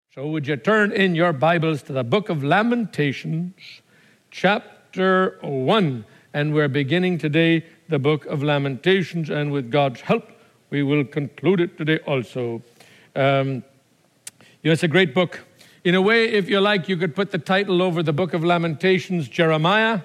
So would you turn in your Bibles to the book of Lamentations, chapter 1. And we're beginning today the book of Lamentations, and with God's help, we will conclude it today also. It's a great book. In a way, if you like, you could put the title over the book of Lamentations, Jeremiah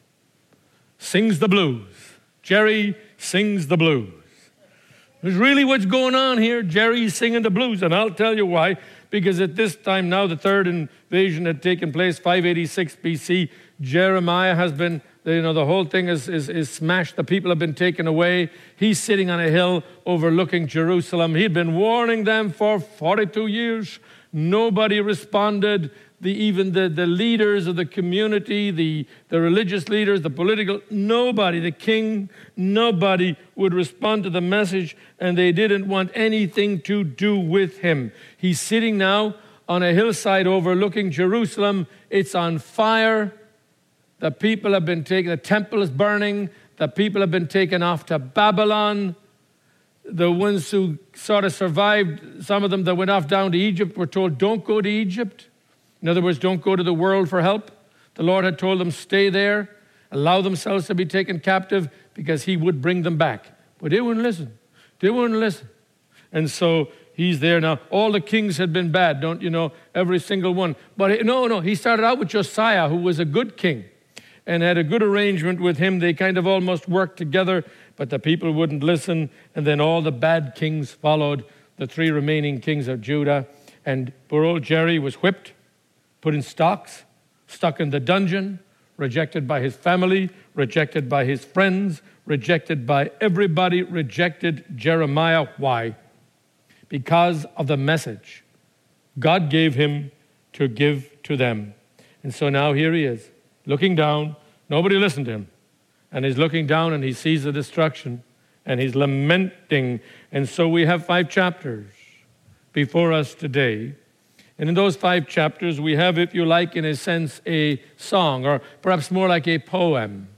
Sings the Blues. Jerry sings the blues. There's really what's going on here. Jerry's singing the blues, and I'll tell you why. Because at this time now, the third invasion had taken place, 586 BC. Jeremiah has been, the whole thing is smashed. The people have been taken away. He's sitting on a hill overlooking Jerusalem. He'd been warning them for 42 years. Nobody responded. Even the leaders of the community, the religious leaders, the political, nobody, the king, nobody would respond to the message, and they didn't want anything to do with him. He's sitting now on a hillside overlooking Jerusalem. It's on fire. The people have been taken, the temple is burning. The people have been taken off to Babylon. The ones who sort of survived, some of them that went off down to Egypt, were told, don't go to Egypt. In other words, don't go to the world for help. The Lord had told them, stay there, allow themselves to be taken captive, because he would bring them back. But they wouldn't listen. They wouldn't listen. And so he's there now. All the kings had been bad, don't you know? Every single one. But he started out with Josiah, who was a good king, and had a good arrangement with him. They kind of almost worked together, but the people wouldn't listen. And then all the bad kings followed, the three remaining kings of Judah. And poor old Jerry was whipped, put in stocks, stuck in the dungeon, rejected by his family, rejected by his friends, rejected by everybody, rejected Jeremiah. Why? Because of the message God gave him to give to them. And so now here he is, looking down. Nobody listened to him. And he's looking down and he sees the destruction and he's lamenting. And so we have 5 chapters before us today. And in those 5 chapters, we have, if you like, in a sense, a song, or perhaps more like a poem.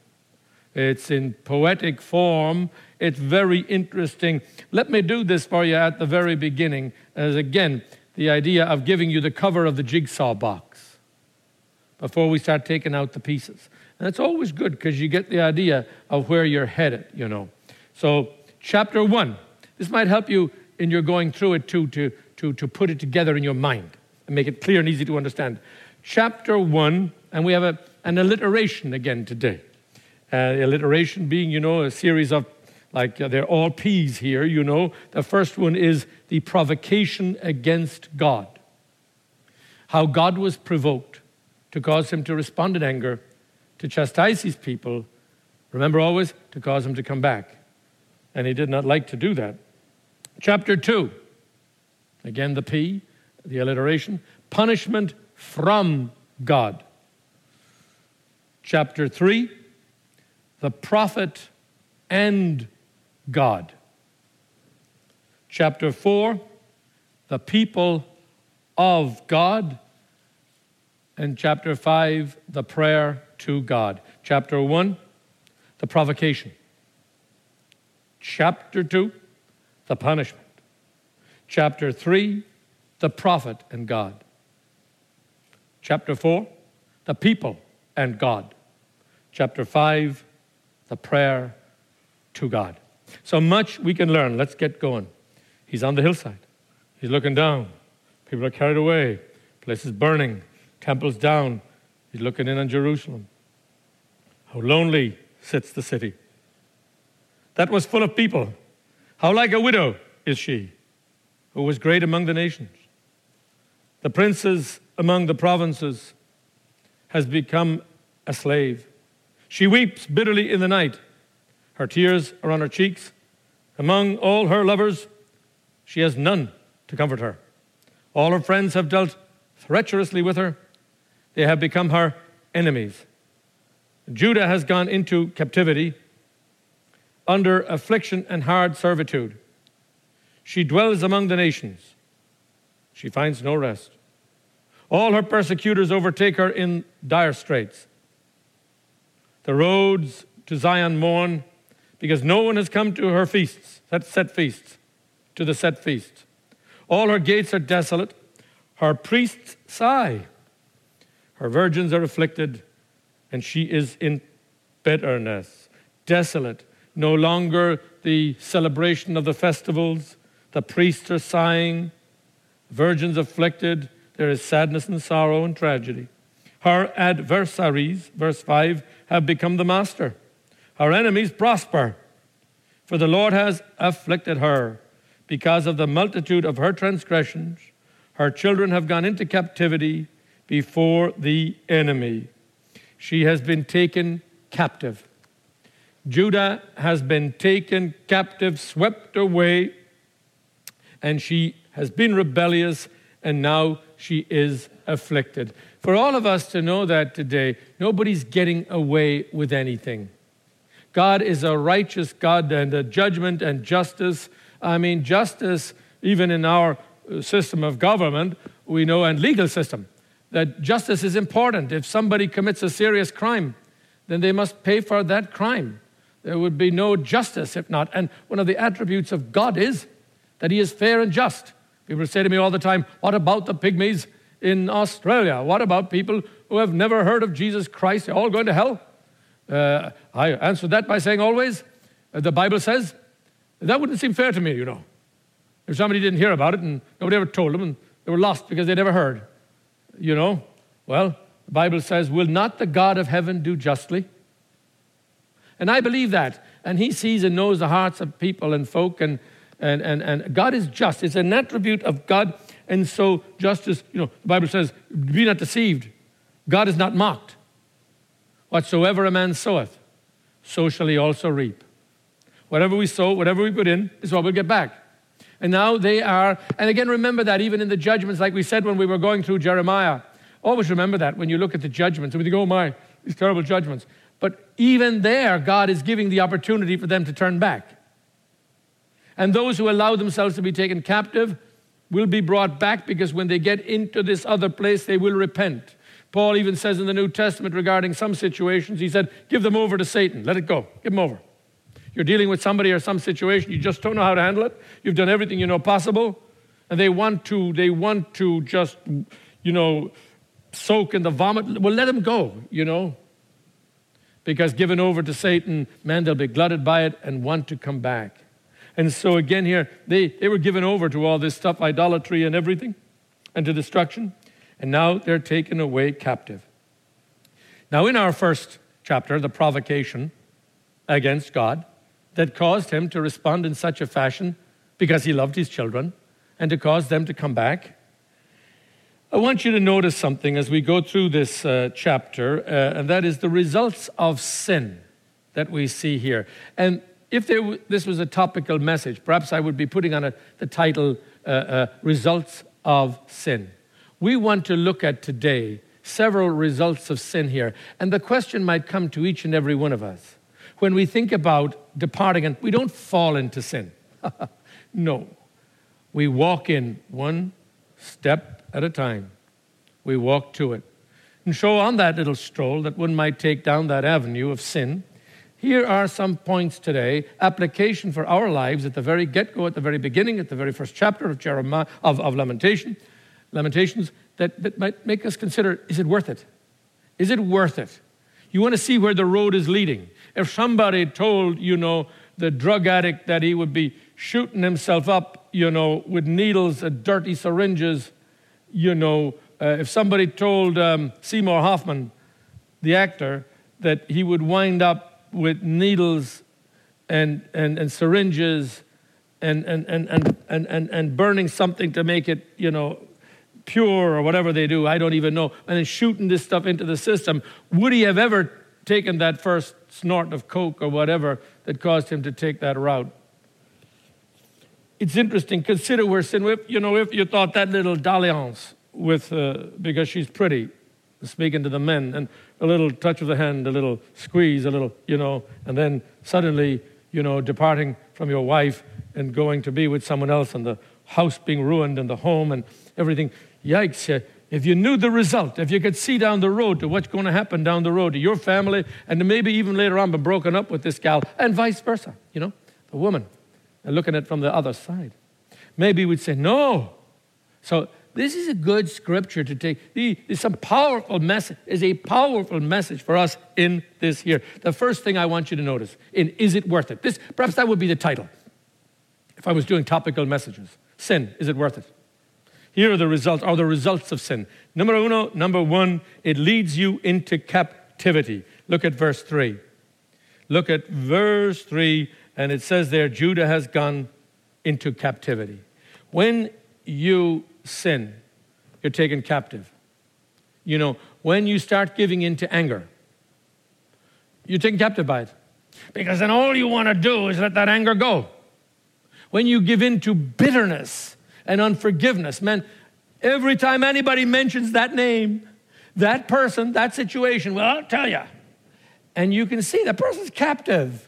It's in poetic form. It's very interesting. Let me do this for you at the very beginning, as again, the idea of giving you the cover of the jigsaw box before we start taking out the pieces. And it's always good because you get the idea of where you're headed, So, chapter 1. This might help you in your going through it too, to put it together in your mind and make it clear and easy to understand. Chapter 1, and we have an alliteration again today. Alliteration being, a series of, they're all P's here, The first one is the provocation against God. How God was provoked to cause him to respond in anger, to chastise his people, remember always, to cause him to come back. And he did not like to do that. Chapter 2, again the P, the alliteration, punishment from God. Chapter 3, the prophet and God. Chapter 4, the people of God. And chapter 5, the prayer to God. Chapter 1, the provocation. Chapter 2, the punishment. Chapter 3, the prophet and God. Chapter 4, the people and God. Chapter 5, the prayer to God. So much we can learn. Let's get going. He's on the hillside. He's looking down. People are carried away. Place is burning. Temple's down. He's looking in on Jerusalem. How lonely sits the city. That was full of people. How like a widow is she, who was great among the nations. The princes among the provinces has become a slave. She weeps bitterly in the night. Her tears are on her cheeks. Among all her lovers, she has none to comfort her. All her friends have dealt treacherously with her. They have become her enemies. Judah has gone into captivity under affliction and hard servitude. She dwells among the nations. She finds no rest. All her persecutors overtake her in dire straits. The roads to Zion mourn because no one has come to her feasts, set feasts, to the set feast. All her gates are desolate. Her priests sigh. Her virgins are afflicted, and she is in bitterness, desolate. No longer the celebration of the festivals. The priests are sighing. Virgins afflicted. There is sadness and sorrow and tragedy. Her adversaries, verse 5, have become the master. Her enemies prosper. For the Lord has afflicted her because of the multitude of her transgressions. Her children have gone into captivity before the enemy. She has been taken captive. Judah has been taken captive, swept away, and she has been rebellious, and now she is afflicted. For all of us to know that today, nobody's getting away with anything. God is a righteous God, and a judgment and justice. I mean, justice, even in our system of government, we know, and legal system, that justice is important. If somebody commits a serious crime, then they must pay for that crime. There would be no justice if not. And one of the attributes of God is that he is fair and just. People say to me all the time, what about the pygmies in Australia? What about people who have never heard of Jesus Christ? They're all going to hell? I answer that by saying always, the Bible says, that wouldn't seem fair to me, you know. If somebody didn't hear about it and nobody ever told them and they were lost because they never heard, you know. Well, the Bible says, will not the God of heaven do justly? And I believe that. And he sees and knows the hearts of people and folk, and God is just. It's an attribute of God. And so justice, you know, the Bible says, be not deceived. God is not mocked. Whatsoever a man soweth, so shall he also reap. Whatever we sow, whatever we put in, is what we'll get back. And now they are, and again, remember that even in the judgments, like we said when we were going through Jeremiah, always remember that when you look at the judgments, and we think, oh my, these terrible judgments. But even there, God is giving the opportunity for them to turn back. And those who allow themselves to be taken captive will be brought back, because when they get into this other place, they will repent. Paul even says in the New Testament regarding some situations, he said, give them over to Satan. Let it go. Give them over. You're dealing with somebody or some situation, you just don't know how to handle it. You've done everything you know possible, and they want to just, you know, soak in the vomit. Well, let them go, you know. Because given over to Satan, man, they'll be glutted by it and want to come back. And so again here, they were given over to all this stuff, idolatry and everything, and to destruction. And now they're taken away captive. Now in our first chapter, the provocation against God that caused him to respond in such a fashion because he loved his children and to cause them to come back. I want you to notice something as we go through this chapter, and that is the results of sin that we see here. And if this was a topical message, perhaps I would be putting on the title, Results of Sin. We want to look at today several results of sin here. And the question might come to each and every one of us. When we think about departing, and we don't fall into sin. No. We walk in one step at a time. We walk to it. And so on that little stroll that one might take down that avenue of sin, here are some points today, application for our lives at the very get-go, at the very beginning, at the very first chapter of Jeremiah, of Lamentations, that might make us consider, is it worth it? Is it worth it? You want to see where the road is leading. If somebody told, you know, the drug addict that he would be shooting himself up, you know, with needles and dirty syringes, you know, if somebody told Seymour Hoffman, the actor, that he would wind up with needles and syringes and burning something to make it, you know, pure or whatever they do, I don't even know, and then shooting this stuff into the system, would he have ever taken that first snort of coke or whatever that caused him to take that route? It's interesting. Consider where sin, if you thought that little dalliance with, because she's pretty, speaking to the men, and a little touch of the hand, a little squeeze, a little, you know, and then suddenly, you know, departing from your wife and going to be with someone else, and the house being ruined and the home and everything. Yikes. If you knew the result, if you could see down the road to what's going to happen down the road to your family, and maybe even later on be broken up with this gal, and vice versa, you know, the woman, and looking at it from the other side. Maybe we'd say, no. So this is a good scripture to take. It's a powerful message for us in this here. The first thing I want you to notice, is it worth it? Perhaps that would be the title if I was doing topical messages. Sin, is it worth it? Here are the results of sin. Number one, it leads you into captivity. Look at verse 3. Look at verse 3, and it says there, Judah has gone into captivity. When you sin, you're taken captive. You know, when you start giving in to anger, you're taken captive by it. Because then all you want to do is let that anger go. When you give in to bitterness and unforgiveness, man, every time anybody mentions that name, that person, that situation, well, I'll tell you. And you can see that person's captive.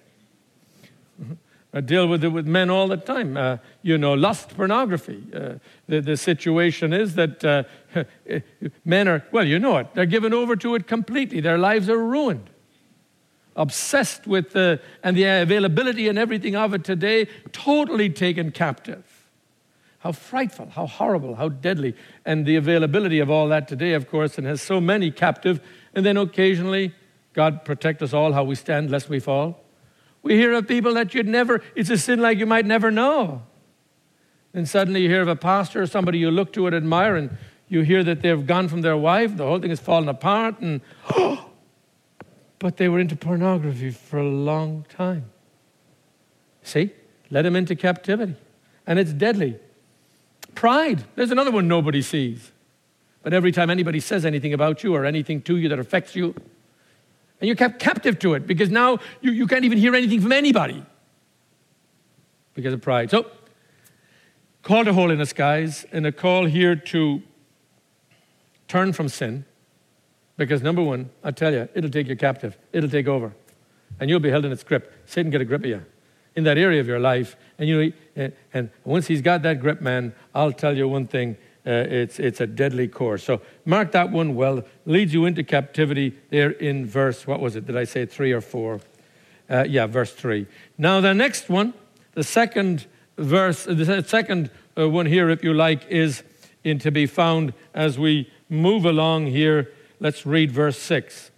I deal with it with men all the time. Lust, pornography. The situation is that men are, well, you know it. They're given over to it completely. Their lives are ruined. Obsessed with and the availability and everything of it today, totally taken captive. How frightful, how horrible, how deadly. And the availability of all that today, of course, and has so many captive. And then occasionally, God protect us all, how we stand lest we fall. We hear of people that it's a sin like you might never know. And suddenly you hear of a pastor or somebody you look to and admire, and you hear that they've gone from their wife, the whole thing has fallen apart, and but they were into pornography for a long time. See? Led them into captivity. And it's deadly. Pride. There's another one nobody sees. But every time anybody says anything about you or anything to you that affects you, and you're kept captive to it because now you can't even hear anything from anybody because of pride. So, call to holiness, guys, and a call here to turn from sin. Because number one, I tell you, it'll take you captive. It'll take over. And you'll be held in its grip. Satan get a grip of you in that area of your life. And once he's got that grip, man, I'll tell you one thing. It's a deadly course. So mark that one well. Leads you into captivity there in verse, what was it? Did I say 3 or 4? Verse 3. Now the next one, the second verse, the second one here, if you like, is to be found as we move along here. Let's read verse 6.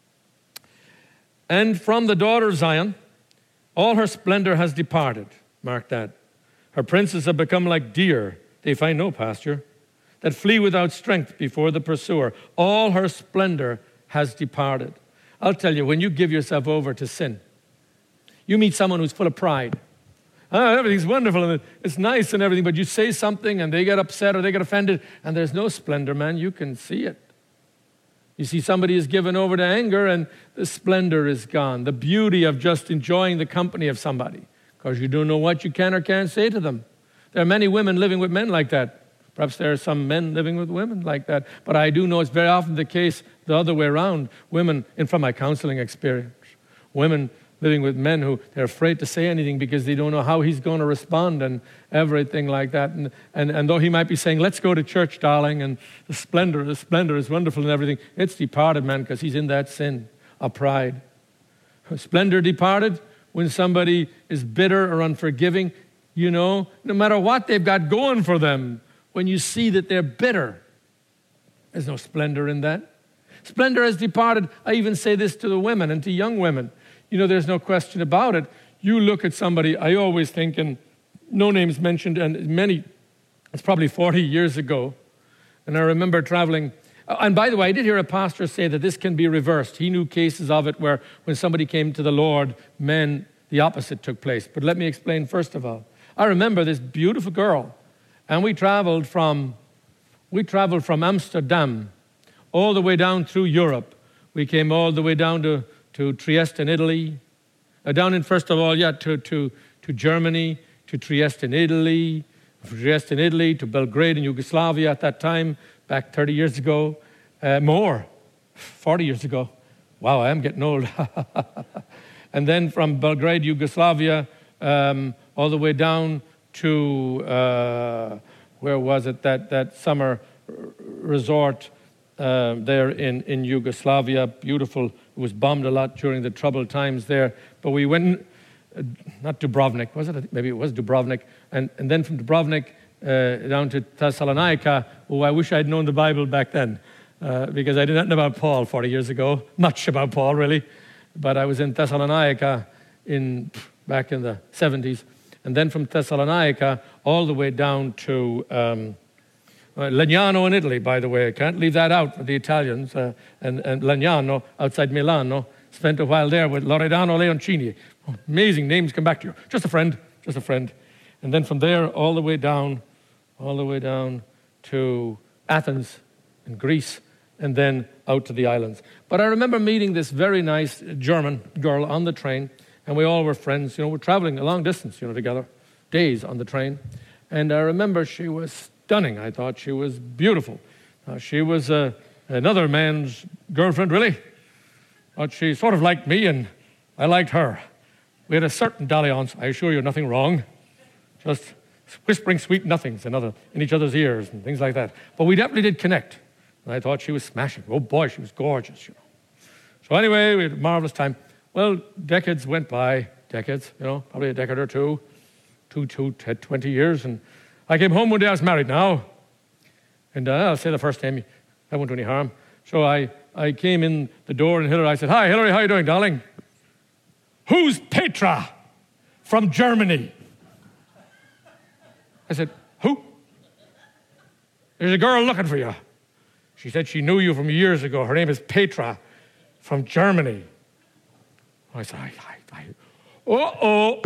And from the daughter of Zion, all her splendor has departed. Mark that. Her princes have become like deer. They find no pasture. That flee without strength before the pursuer. All her splendor has departed. I'll tell you, when you give yourself over to sin, you meet someone who's full of pride. Everything's wonderful and it's nice and everything, but you say something and they get upset or they get offended and there's no splendor, man. You can see it. You see somebody is given over to anger and the splendor is gone. The beauty of just enjoying the company of somebody because you don't know what you can or can't say to them. There are many women living with men like that. Perhaps there are some men living with women like that. But I do know it's very often the case the other way around. Women, and from my counseling experience, women living with men who they're afraid to say anything because they don't know how he's going to respond and everything like that. And though he might be saying, let's go to church, darling, and the splendor is wonderful and everything, it's departed, man, because he's in that sin of pride. Splendor departed when somebody is bitter or unforgiving. You know, no matter what they've got going for them, when you see that they're bitter, there's no splendor in that. Splendor has departed. I even say this to the women and to young women. You know, there's no question about it. You look at somebody, I always think, and no names mentioned, and many, it's probably 40 years ago, and I remember traveling. And by the way, I did hear a pastor say that this can be reversed. He knew cases of it where when somebody came to the Lord, men, the opposite took place. But let me explain first of all. I remember this beautiful girl, and we traveled from Amsterdam all the way down through Europe. We came all the way down to Trieste in Italy, first of all, to Germany, to Trieste in Italy, to Belgrade in Yugoslavia at that time, back 30 years ago, 40 years ago. Wow, I am getting old. And then from Belgrade, Yugoslavia, all the way down to, where was it, that summer resort there in Yugoslavia, beautiful. It was bombed a lot during the troubled times there. But we went, not Dubrovnik, was it? Maybe it was Dubrovnik. And then from Dubrovnik, down to Thessalonica. Oh, I wish I'd known the Bible back then, because I didn't know about Paul 40 years ago. Much about Paul, really. But I was in Thessalonica back in the 70s. And then from Thessalonica all the way down to Legnano in Italy, by the way. I can't leave that out for the Italians. And Legnano, outside Milano. Spent a while there with Loredano Leoncini. Oh, amazing names come back to you. Just a friend. And then from there all the way down to Athens in Greece, and then out to the islands. But I remember meeting this very nice German girl on the train, and we all were friends. We're traveling a long distance, together, days on the train. And I remember she was stunning. I thought she was beautiful. She was another man's girlfriend, really. But she sort of liked me, and I liked her. We had a certain dalliance. I assure you, nothing wrong. Just whispering sweet nothings in each other's ears and things like that. But we definitely did connect. And I thought she was smashing. Oh, boy, she was gorgeous, So anyway, we had a marvelous time. Well, decades went by. Probably a decade or two. 20 years. And I came home one day. I was married now. And I'll say the first name. That won't do any harm. So I came in the door, and I said, "Hi, Hillary, how you doing, darling?" "Who's Petra from Germany?" I said, "Who?" "There's a girl looking for you. She said she knew you from years ago. Her name is Petra from Germany." I said, uh-oh.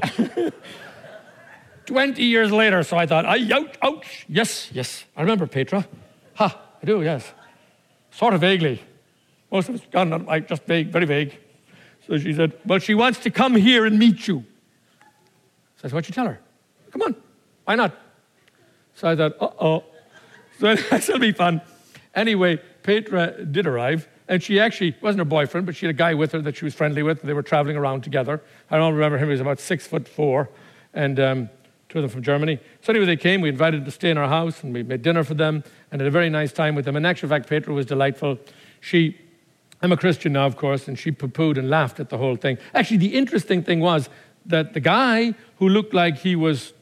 20 years later, so I thought, ouch. Yes, I remember Petra. I do, yes. Sort of vaguely. Most of it's gone, just vague, very vague. So she said, "Well, she wants to come here and meet you." So I said, "What'd you tell her?" "Come on, why not?" So I thought, uh-oh. So that'll be fun. Anyway, Petra did arrive, and she actually wasn't her boyfriend, but she had a guy with her that she was friendly with. They were traveling around together. I don't remember him. He was about 6'4", and two of them from Germany. So anyway, they came. We invited them to stay in our house, and we made dinner for them, and had a very nice time with them. In actual fact, Petra was delightful. I'm a Christian now, of course, and she poo-pooed and laughed at the whole thing. Actually, the interesting thing was that the guy who looked like he was,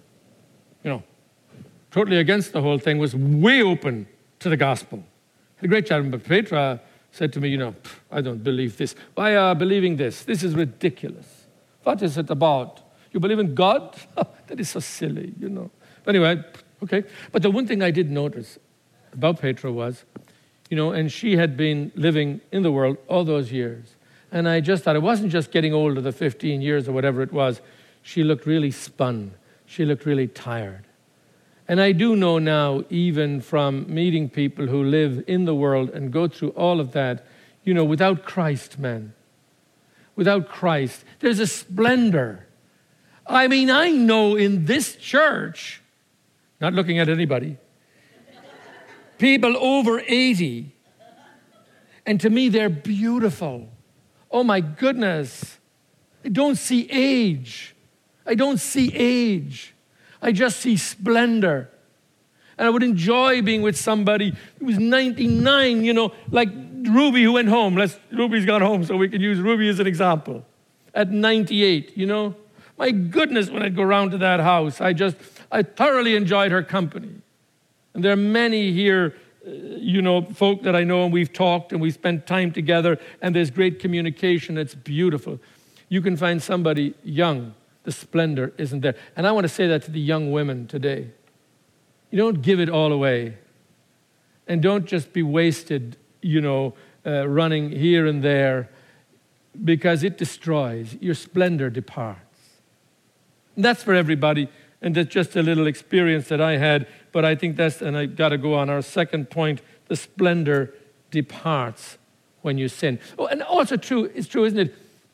totally against the whole thing was way open to the gospel. Had a great chat, but Petra said to me, "I don't believe this. Why are you believing this? This is ridiculous. What is it about? You believe in God? That is so silly, But anyway, okay. But the one thing I did notice about Petra was, and she had been living in the world all those years. And I just thought it wasn't just getting older, the 15 years or whatever it was. She looked really spun. She looked really tired. And I do know now, even from meeting people who live in the world and go through all of that, without Christ, man, without Christ, there's a splendor. I mean, I know in this church, not looking at anybody, people over 80, and to me, they're beautiful. Oh, my goodness. I don't see age. I just see splendor. And I would enjoy being with somebody who was 99, like Ruby who went home. Ruby's gone home, so we can use Ruby as an example. At 98, My goodness, when I'd go around to that house, I thoroughly enjoyed her company. And there are many here, folk that I know, and we've talked and we spent time together, and there's great communication. It's beautiful. You can find somebody young. The splendor isn't there. And I want to say that to the young women today. You don't give it all away. And don't just be wasted, running here and there, because it destroys. Your splendor departs. And that's for everybody. And that's just a little experience that I had. But I think and I've got to go on our second point, the splendor departs when you sin. Oh, and also it's true, isn't it?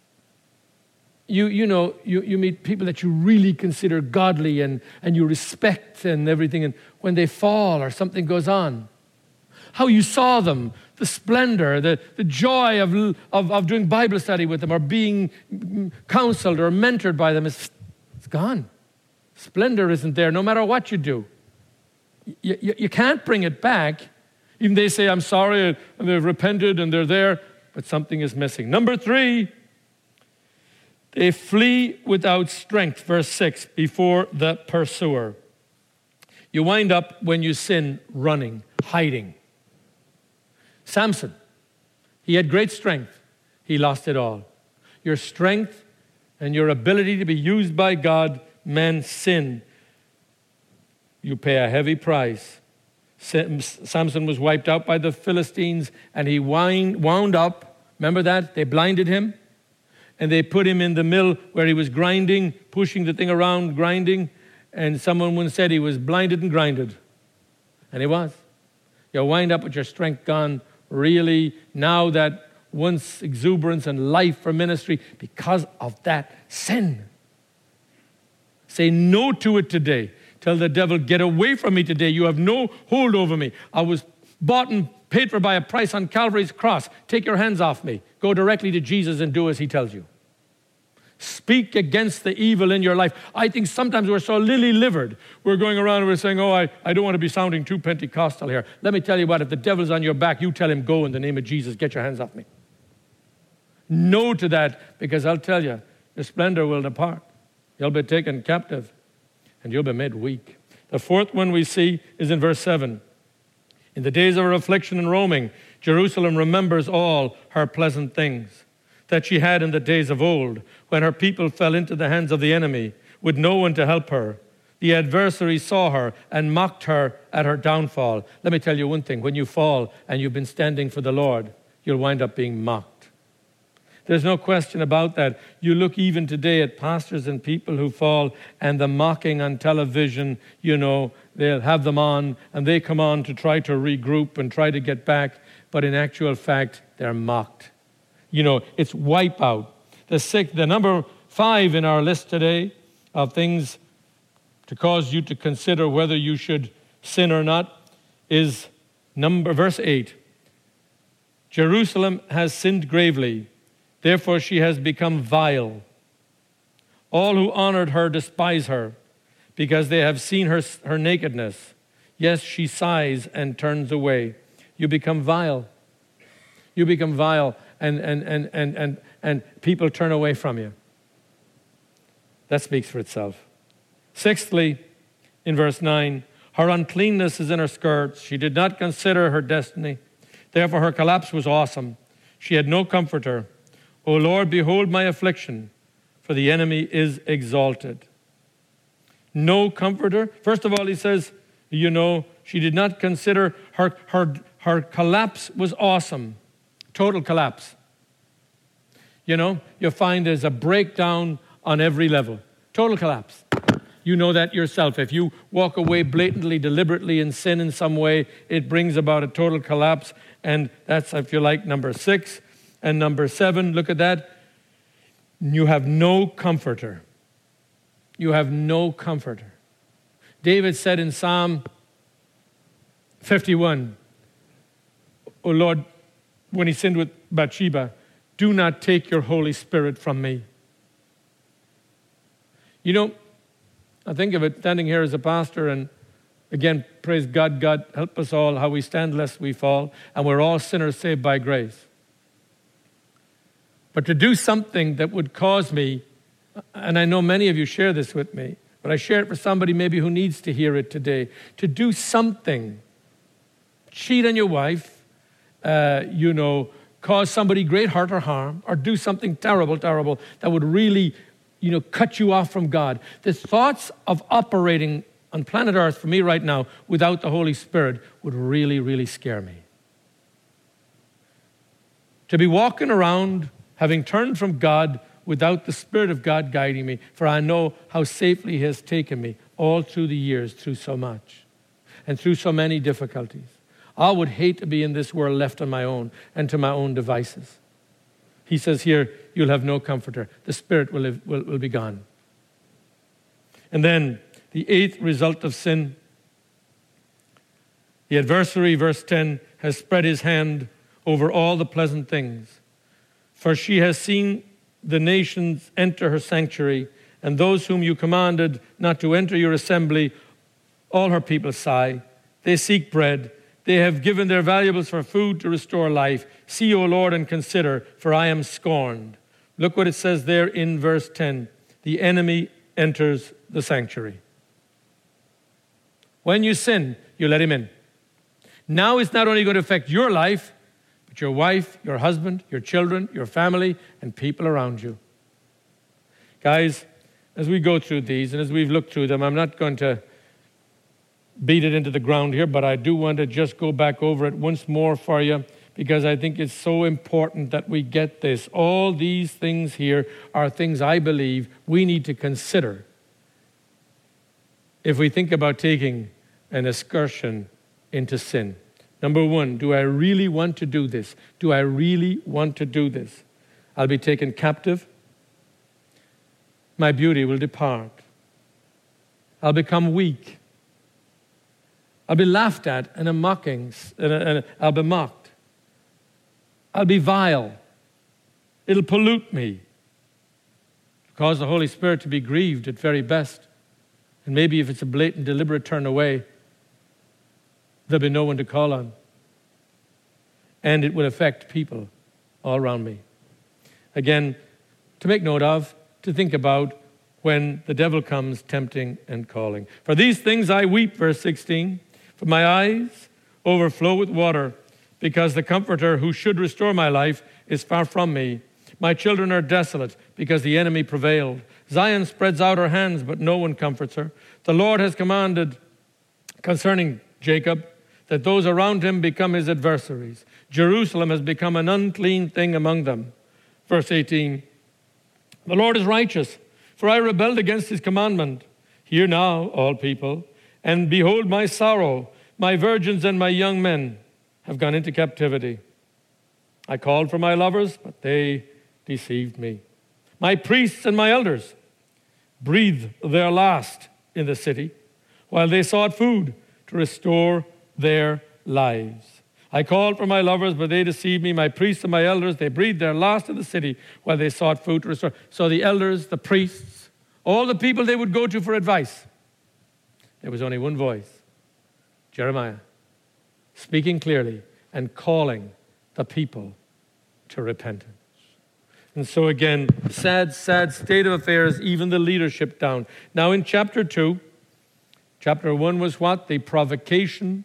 You meet people that you really consider godly and you respect and everything, and when they fall or something goes on, how you saw them, the splendor, the joy of doing Bible study with them or being counseled or mentored by them, it's gone. Splendor isn't there no matter what you do. You can't bring it back. Even they say, "I'm sorry," and they've repented and they're there, but something is missing. Number 3, they flee without strength, verse 6, before the pursuer. You wind up, when you sin, running, hiding. Samson, he had great strength. He lost it all. Your strength and your ability to be used by God, man, sin. You pay a heavy price. Samson was wiped out by the Philistines, and he wound up. Remember that? They blinded him, and they put him in the mill where he was grinding, pushing the thing around, grinding, and someone once said he was blinded and grinded. And he was. You wind up with your strength gone, really, now that once exuberance and life for ministry, because of that sin. Say no to it today. Tell the devil, get away from me today. You have no hold over me. I was bought and paid for by a price on Calvary's cross. Take your hands off me. Go directly to Jesus and do as he tells you. Speak against the evil in your life. I think sometimes we're so lily-livered. We're going around and we're saying, I don't want to be sounding too Pentecostal here. Let me tell you what, if the devil's on your back, you tell him, go in the name of Jesus. Get your hands off me. No to that, because I'll tell you, the splendor will depart. You'll be taken captive, and you'll be made weak. The fourth one we see is in verse 7. In the days of her affliction and roaming, Jerusalem remembers all her pleasant things that she had in the days of old, when her people fell into the hands of the enemy, with no one to help her. The adversary saw her and mocked her at her downfall. Let me tell you one thing. When you fall and you've been standing for the Lord, you'll wind up being mocked. There's no question about that. You look even today at pastors and people who fall, and the mocking on television, they'll have them on, and they come on to try to regroup and try to get back. But in actual fact, they're mocked. It's wipeout. The number 5 in our list today of things to cause you to consider whether you should sin or not is verse 8. Jerusalem has sinned gravely. Therefore she has become vile. All who honored her despise her, because they have seen her nakedness. Yes, she sighs and turns away. You become vile. You become vile, and people turn away from you. That speaks for itself. Sixthly, in verse 9, her uncleanness is in her skirts. She did not consider her destiny. Therefore her collapse was awesome. She had no comforter. O Lord, behold my affliction, for the enemy is exalted. No comforter. First of all, he says, she did not consider her collapse was awesome. Total collapse. You find there's a breakdown on every level. Total collapse. You know that yourself. If you walk away blatantly, deliberately in sin in some way, it brings about a total collapse. And that's, if you like, number 6. And number 7, look at that. You have no comforter. You have no comforter. David said in Psalm 51, O Lord, when he sinned with Bathsheba, do not take your Holy Spirit from me. I think of it standing here as a pastor, and again, praise God, God help us all, how we stand lest we fall, and we're all sinners saved by grace. But to do something that would cause me, and I know many of you share this with me, but I share it for somebody maybe who needs to hear it today, to do something, cheat on your wife, cause somebody great hurt or harm, or do something terrible, that would really, cut you off from God. The thoughts of operating on planet Earth for me right now without the Holy Spirit would really, really scare me. To be walking around having turned from God without the Spirit of God guiding me, for I know how safely He has taken me all through the years, through so much, and through so many difficulties. I would hate to be in this world left on my own and to my own devices. He says here, you'll have no comforter. The Spirit will be gone. And then the 8th result of sin, the adversary, verse 10, has spread his hand over all the pleasant things. For she has seen the nations enter her sanctuary, and those whom you commanded not to enter your assembly, all her people sigh. They seek bread. They have given their valuables for food to restore life. See, O Lord, and consider, for I am scorned. Look what it says there in verse 10. The enemy enters the sanctuary. When you sin, you let him in. Now it's not only going to affect your life, but your wife, your husband, your children, your family, and people around you. Guys, as we go through these and as we've looked through them, I'm not going to beat it into the ground here, but I do want to just go back over it once more for you, because I think it's so important that we get this. All these things here are things I believe we need to consider if we think about taking an excursion into sin. Number one, do I really want to do this? Do I really want to do this? I'll be taken captive. My beauty will depart. I'll become weak. I'll be laughed at and I'll be mocked. I'll be vile. It'll pollute me. Cause the Holy Spirit to be grieved at very best. And maybe if it's a blatant, deliberate turn away, there'll be no one to call on. And it will affect people all around me. Again, to make note of, to think about when the devil comes tempting and calling. For these things I weep, verse 16, for my eyes overflow with water, because the Comforter who should restore my life is far from me. My children are desolate, because the enemy prevailed. Zion spreads out her hands, but no one comforts her. The Lord has commanded concerning Jacob that those around him become his adversaries. Jerusalem has become an unclean thing among them. Verse 18, the Lord is righteous, for I rebelled against his commandment. Hear now, all people, and behold my sorrow. My virgins and my young men have gone into captivity. I called for my lovers, but they deceived me. My priests and my elders breathed their last in the city, while they sought food to restore their lives. I called for my lovers, but they deceived me. My priests and my elders, they breathed their last in the city, while they sought food to restore. So the elders, the priests, all the people they would go to for advice, there was only one voice, Jeremiah, speaking clearly and calling the people to repentance. And so again, sad state of affairs, even the leadership down. Now in chapter 2, chapter 1 was what? The provocation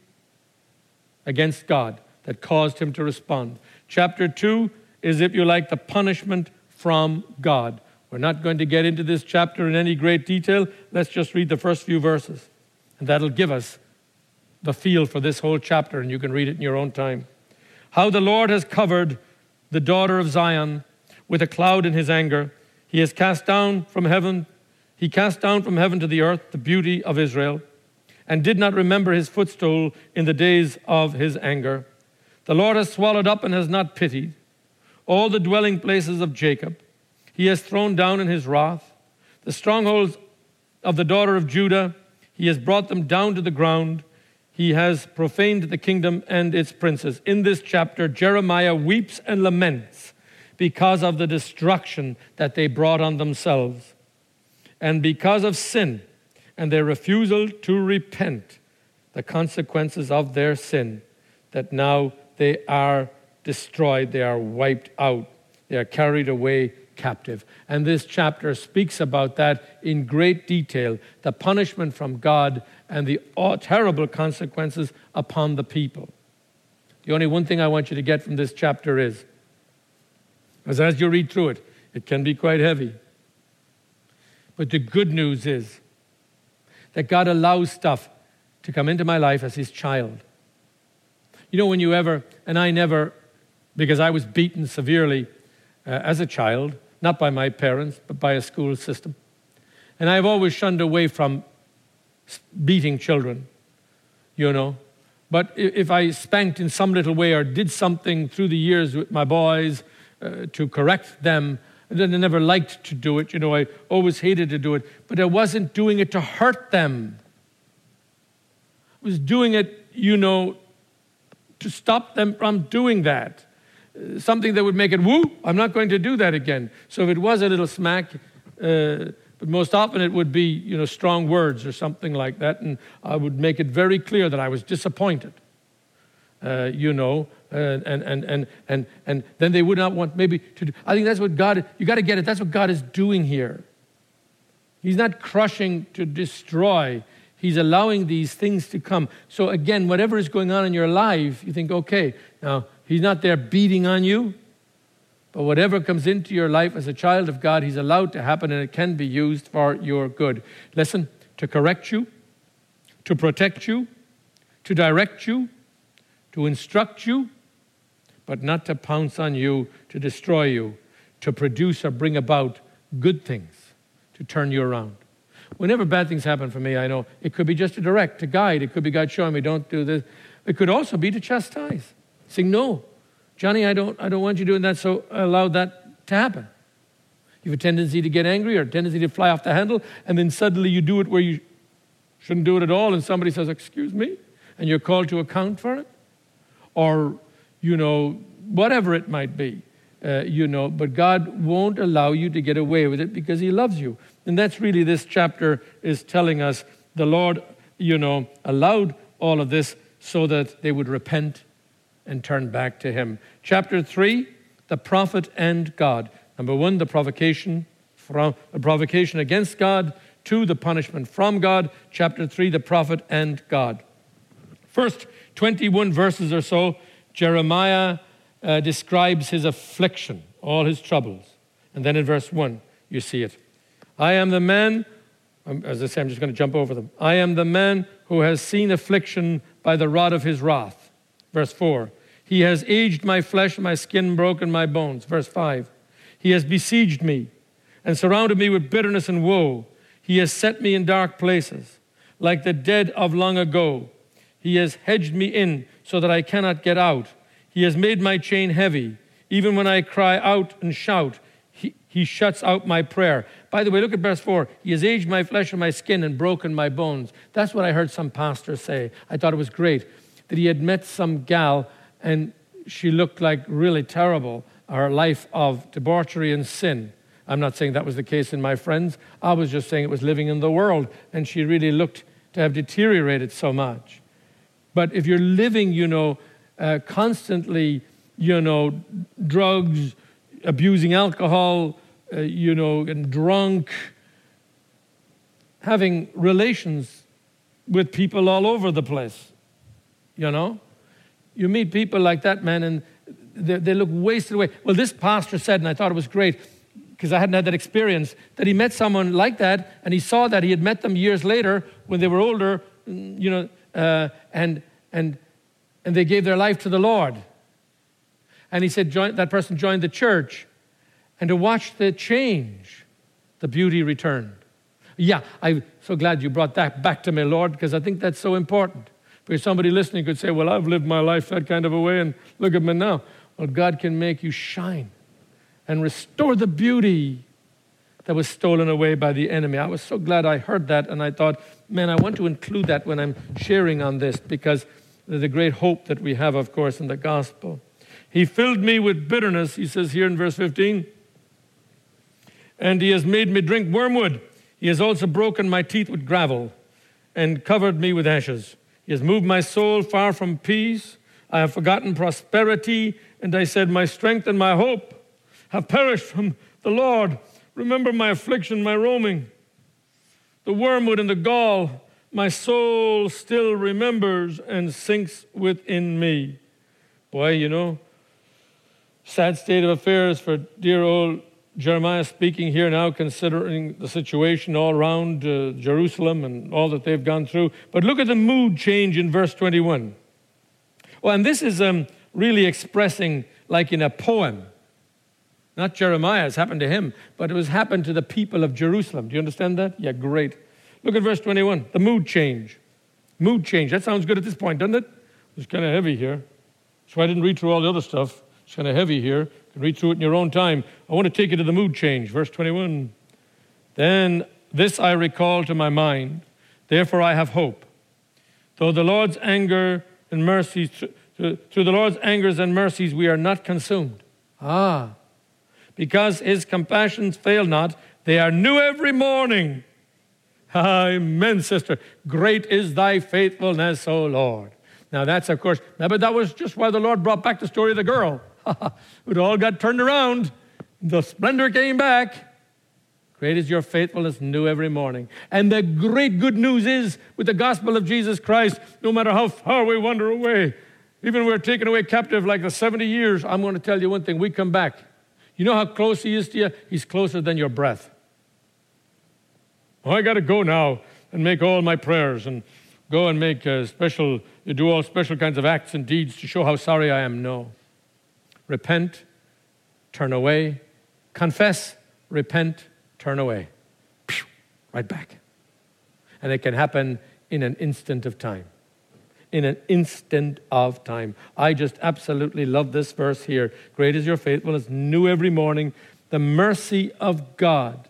against God that caused him to respond. Chapter 2 is, if you like, the punishment from God. We're not going to get into this chapter in any great detail. Let's just read the first few verses. And that'll give us the feel for this whole chapter, and you can read it in your own time. How the Lord has covered the daughter of Zion with a cloud in his anger. He has cast down from heaven. He cast down from heaven to the earth the beauty of Israel, and did not remember his footstool in the days of his anger. The Lord has swallowed up and has not pitied all the dwelling places of Jacob. He has thrown down in his wrath the strongholds of the daughter of Judah. He has brought them down to the ground. He has profaned the kingdom and its princes. In this chapter, Jeremiah weeps and laments because of the destruction that they brought on themselves, and because of sin and their refusal to repent, the consequences of their sin, that now they are destroyed, they are wiped out, they are carried away captive. And this chapter speaks about that in great detail, the punishment from God and the terrible consequences upon the people. The only one thing I want you to get from this chapter is, as you read through it, it can be quite heavy. But the good news is that God allows stuff to come into my life as his child. You know, when you ever, and I never, because I was beaten severely as a child, not by my parents, but by a school system. And I've always shunned away from beating children, you know. But if I spanked in some little way or did something through the years with my boys to correct them, and then I never liked to do it, you know, I always hated to do it, but I wasn't doing it to hurt them. I was doing it, you know, to stop them from doing that. Something that would make it, woo, I'm not going to do that again. So if it was a little smack, but most often it would be, you know, strong words or something like that, and I would make it very clear that I was disappointed, you know, and then they would not want maybe to do. I think that's what God, you got to get it, that's what God is doing here. He's not crushing to destroy. He's allowing these things to come. So again, whatever is going on in your life, you think, okay, now he's not there beating on you, but whatever comes into your life as a child of God, he's allowed to happen, and it can be used for your good. Listen, to correct you, to protect you, to direct you, to instruct you, but not to pounce on you, to destroy you, to produce or bring about good things, to turn you around. Whenever bad things happen for me, I know it could be just to direct, to guide. It could be God showing me, don't do this. It could also be to chastise, saying, no, Johnny, I don't want you doing that, so allow that to happen. You have a tendency to get angry or a tendency to fly off the handle, and then suddenly you do it where you shouldn't do it at all, and somebody says, excuse me, and you're called to account for it. Or, whatever it might be, but God won't allow you to get away with it because he loves you. And that's really this chapter is telling us. The Lord, allowed all of this so that they would repent and turn back to him. Chapter 3, the prophet and God. Number 1, the provocation against God. 2, the punishment from God. Chapter 3, the prophet and God. First 21 verses or so, Jeremiah describes his affliction, all his troubles. And then in verse 1, you see it. I am the man, as I say, I'm just going to jump over them. I am the man who has seen affliction by the rod of his wrath. Verse 4, he has aged my flesh, my skin broken my bones. Verse 5, he has besieged me and surrounded me with bitterness and woe. He has set me in dark places, like the dead of long ago. He has hedged me in so that I cannot get out. He has made my chain heavy. Even when I cry out and shout, he shuts out my prayer. By the way, look at verse 4. He has aged my flesh and my skin and broken my bones. That's what I heard some pastor say. I thought it was great that he had met some gal and she looked like really terrible, her life of debauchery and sin. I'm not saying that was the case in my friends. I was just saying it was living in the world, and she really looked to have deteriorated so much. But if you're living, constantly, drugs, abusing alcohol, and drunk, having relations with people all over the place, You meet people like that, man, and they look wasted away. Well, this pastor said, and I thought it was great, because I hadn't had that experience, that he met someone like that, and he saw that he had met them years later when they were older, and they gave their life to the Lord. And he said that person joined the church, and to watch the change, the beauty returned. Yeah, I'm so glad you brought that back to me, Lord, because I think that's so important. Because somebody listening could say, well, I've lived my life that kind of a way, and look at me now. Well, God can make you shine and restore the beauty that was stolen away by the enemy. I was so glad I heard that, and I thought, man, I want to include that when I'm sharing on this, because there's a great hope that we have, of course, in the gospel. He filled me with bitterness, he says here in verse 15, and he has made me drink wormwood. He has also broken my teeth with gravel and covered me with ashes. He has moved my soul far from peace. I have forgotten prosperity, and I said, my strength and my hope have perished from the Lord. Remember my affliction, my roaming. The wormwood and the gall, my soul still remembers and sinks within me. Boy, sad state of affairs for dear old Jeremiah speaking here now, considering the situation all around Jerusalem and all that they've gone through. But look at the mood change in verse 21. Well, and this is really expressing like in a poem. Not Jeremiah, it's happened to him, but it was happened to the people of Jerusalem. Do you understand that? Yeah, great. Look at verse 21, the mood change. Mood change, that sounds good at this point, doesn't it? It's kind of heavy here. So I didn't read through all the other stuff. It's kind of heavy here. You can read through it in your own time. I want to take you to the mood change, verse 21. Then this I recall to my mind, therefore I have hope. Though the Lord's anger and mercies, through the Lord's angers and mercies we are not consumed. Because his compassions fail not, they are new every morning. Amen, sister. Great is thy faithfulness, O Lord. Now that's, of course, but that was just why the Lord brought back the story of the girl. It all got turned around. The splendor came back. Great is your faithfulness, new every morning. And the great good news is, with the gospel of Jesus Christ, no matter how far we wander away, even if we're taken away captive like the 70 years, I'm going to tell you one thing, we come back. You know how close he is to you? He's closer than your breath. Oh, I got to go now and make all my prayers and go and make do all special kinds of acts and deeds to show how sorry I am. No. Repent, turn away, confess, repent, turn away. Pew, right back. And it can happen in an instant of time. In an instant of time. I just absolutely love this verse here. Great is your faithfulness, new every morning. The mercy of God,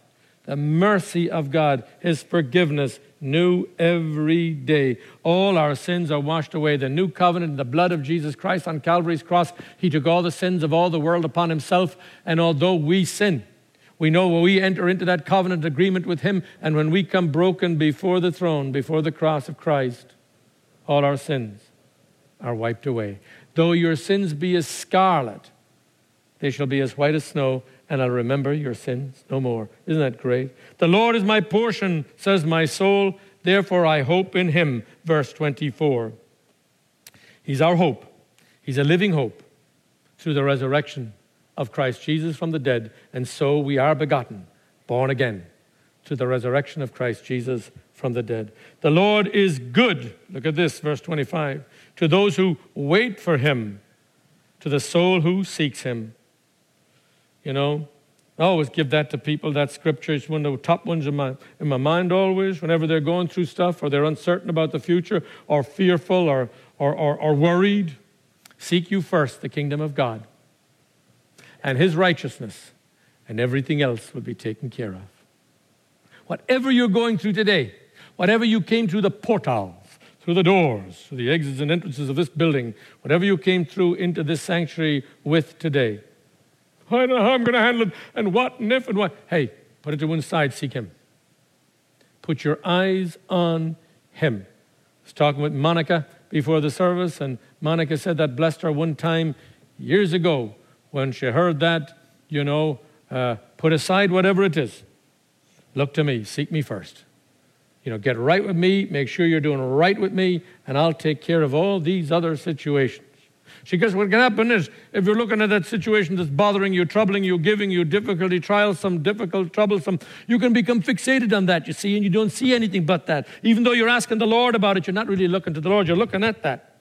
His forgiveness, new every day. All our sins are washed away. The new covenant, the blood of Jesus Christ on Calvary's cross, He took all the sins of all the world upon Himself. And although we sin, we know when we enter into that covenant agreement with Him, and when we come broken before the throne, before the cross of Christ, all our sins are wiped away. Though your sins be as scarlet, they shall be as white as snow, and I'll remember your sins no more. Isn't that great? The Lord is my portion, says my soul, therefore I hope in Him. Verse 24. He's our hope. He's a living hope through the resurrection of Christ Jesus from the dead, and so we are begotten, born again, through the resurrection of Christ Jesus from the dead. The Lord is good. Look at this, verse 25. To those who wait for Him, to the soul who seeks Him. You know, I always give that to people, that scripture. It's one of the top ones in my mind always, whenever they're going through stuff or they're uncertain about the future or fearful or worried. Seek you first the kingdom of God and His righteousness, and everything else will be taken care of. Whatever you're going through today, whatever you came through the portals, through the doors, through the exits and entrances of this building, whatever you came through into this sanctuary with today, I don't know how I'm going to handle it, and what, and if, and what. Hey, put it to one side, seek Him. Put your eyes on Him. I was talking with Monica before the service, and Monica said that blessed her one time years ago when she heard that, put aside whatever it is. Look to me, seek me first. Get right with me, make sure you're doing right with me, and I'll take care of all these other situations. Because what can happen is, if you're looking at that situation that's bothering you, troubling you, giving you difficulty, trials, some difficult, troublesome, you can become fixated on that, you see, and you don't see anything but that. Even though you're asking the Lord about it, you're not really looking to the Lord, you're looking at that.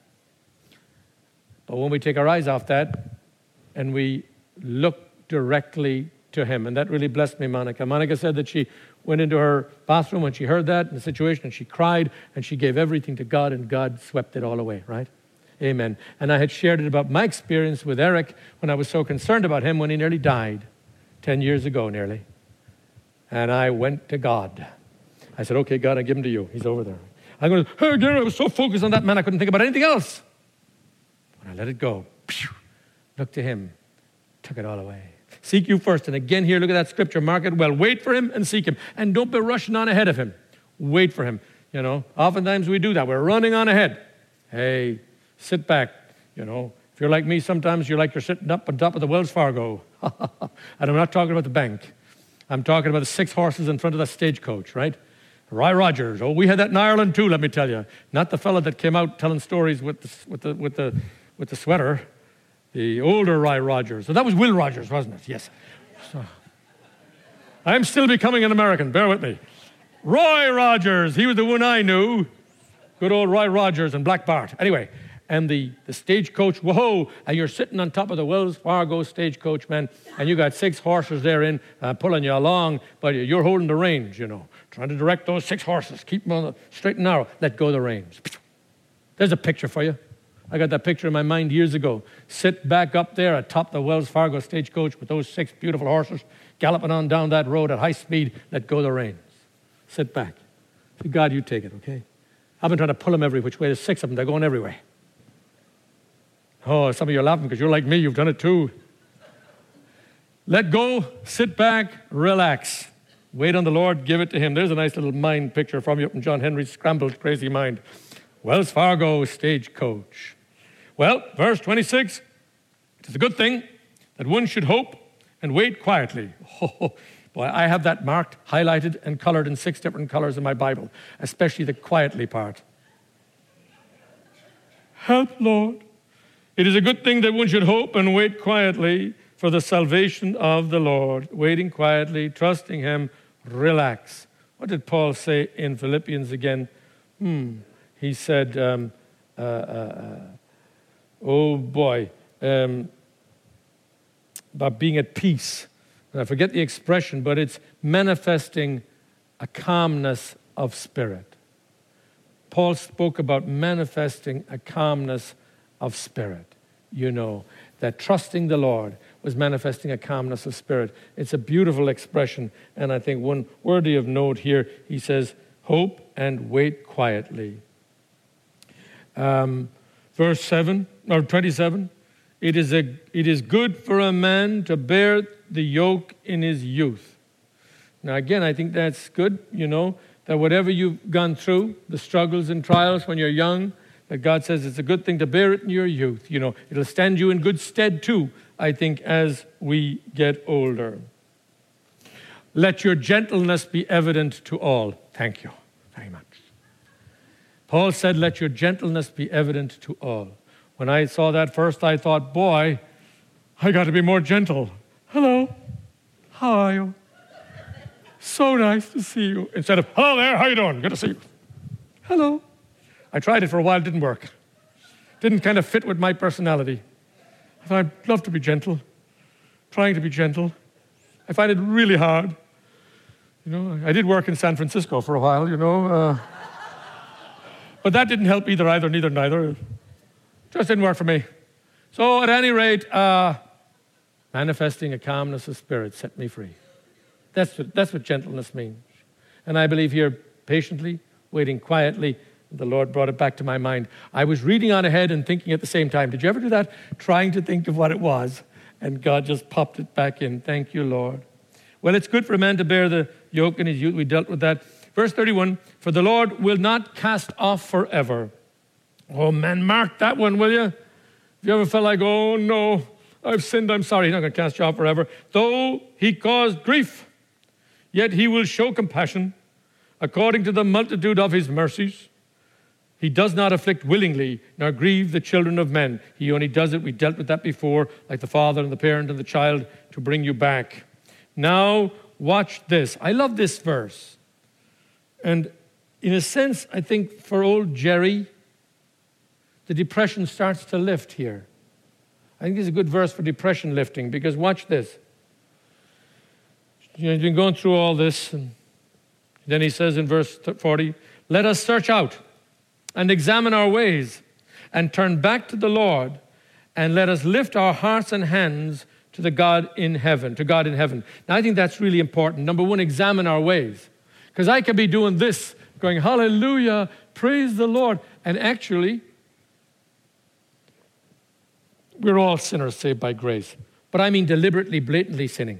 But when we take our eyes off that, and we look directly to Him, and that really blessed me, Monica. Monica said that she went into her bathroom when she heard that in the situation, and she cried, and she gave everything to God, and God swept it all away, right? Amen. And I had shared it about my experience with Eric when I was so concerned about him when he nearly died, 10 years ago nearly. And I went to God. I said, okay, God, I give him to you. He's over there. I'm going, hey, Gary, I was so focused on that man, I couldn't think about anything else. When I let it go, looked to Him, took it all away. Seek you first. And again here, look at that scripture, mark it well. Wait for Him and seek Him. And don't be rushing on ahead of Him. Wait for Him. Oftentimes we do that. We're running on ahead. Hey, sit back. If you're like me, sometimes you're sitting up on top of the Wells Fargo. And I'm not talking about the bank. I'm talking about the 6 horses in front of that stagecoach, right? Roy Rogers. Oh, we had that in Ireland too, let me tell you. Not the fellow that came out telling stories with the sweater. The older Roy Rogers. So that was Will Rogers, wasn't it? Yes. So, I'm still becoming an American. Bear with me. Roy Rogers. He was the one I knew. Good old Roy Rogers and Black Bart. Anyway. And the stagecoach, whoa, and you're sitting on top of the Wells Fargo stagecoach, man, and you got 6 horses therein pulling you along, but you're holding the reins, trying to direct those 6 horses, keep them on the straight and narrow, let go of the reins. There's a picture for you. I got that picture in my mind years ago. Sit back up there atop the Wells Fargo stagecoach with those 6 beautiful horses galloping on down that road at high speed, let go of the reins. Sit back. Say, God, you take it, okay? I've been trying to pull them every which way. There's 6 of them. They're going every way. Oh, some of you are laughing because you're like me. You've done it too. Let go, sit back, relax. Wait on the Lord, give it to Him. There's a nice little mind picture from you from John Henry's scrambled, crazy mind. Wells Fargo stagecoach. Well, verse 26, it is a good thing that one should hope and wait quietly. Oh, Boy, I have that marked, highlighted, and colored in 6 different colors in my Bible, especially the quietly part. Help, Lord. It is a good thing that one should hope and wait quietly for the salvation of the Lord. Waiting quietly, trusting him, relax. What did Paul say in Philippians again? He said, about being at peace. And I forget the expression, but it's manifesting a calmness of spirit. Paul spoke about manifesting a calmness of spirit. You know, that trusting the Lord was manifesting a calmness of spirit. It's a beautiful expression, and I think one worthy of note here, he says, hope and wait quietly. Verse 7 or 27, it is good for a man to bear the yoke in his youth. Now again, I think that's good, you know, that whatever you've gone through, the struggles and trials when you're young, that God says it's a good thing to bear it in your youth. You know, it'll stand you in good stead too, I think, as we get older. Let your gentleness be evident to all. Thank you very much. Paul said, let your gentleness be evident to all. When I saw that first, I thought, boy, I got to be more gentle. Hello, how are you? So nice to see you. Instead of, hello there, how you doing? Good to see you. Hello. I tried it for a while, it didn't work. Didn't kind of fit with my personality. I thought, I'd love to be gentle. Trying to be gentle. I find it really hard. You know, I did work in San Francisco for a while, you know. But that didn't help either, neither. Just didn't work for me. So at any rate, manifesting a calmness of spirit set me free. That's what gentleness means. And I believe here, patiently, waiting quietly, the Lord brought it back to my mind. I was reading on ahead and thinking at the same time. Did you ever do that? Trying to think of what it was, and God just popped it back in. Thank you, Lord. Well, it's good for a man to bear the yoke in his youth. We dealt with that. Verse 31, for the Lord will not cast off forever. Oh, man, mark that one, will you? If you ever felt like, oh, no, I've sinned, I'm sorry. He's not going to cast you off forever. Though he caused grief, yet he will show compassion according to the multitude of his mercies. He does not afflict willingly, nor grieve the children of men. He only does it, we dealt with that before, like the father and the parent and the child, to bring you back. Now, watch this. I love this verse. And in a sense, I think for old Jerry, the depression starts to lift here. I think it's a good verse for depression lifting, because watch this. You know, he's been going through all this, and then he says in verse 40, let us search out and examine our ways and turn back to the Lord, and let us lift our hearts and hands to the God in heaven, to God in heaven. Now, I think that's really important. Number one, examine our ways. Because I could be doing this, going, hallelujah, praise the Lord. And actually, we're all sinners saved by grace. But I mean deliberately, blatantly sinning.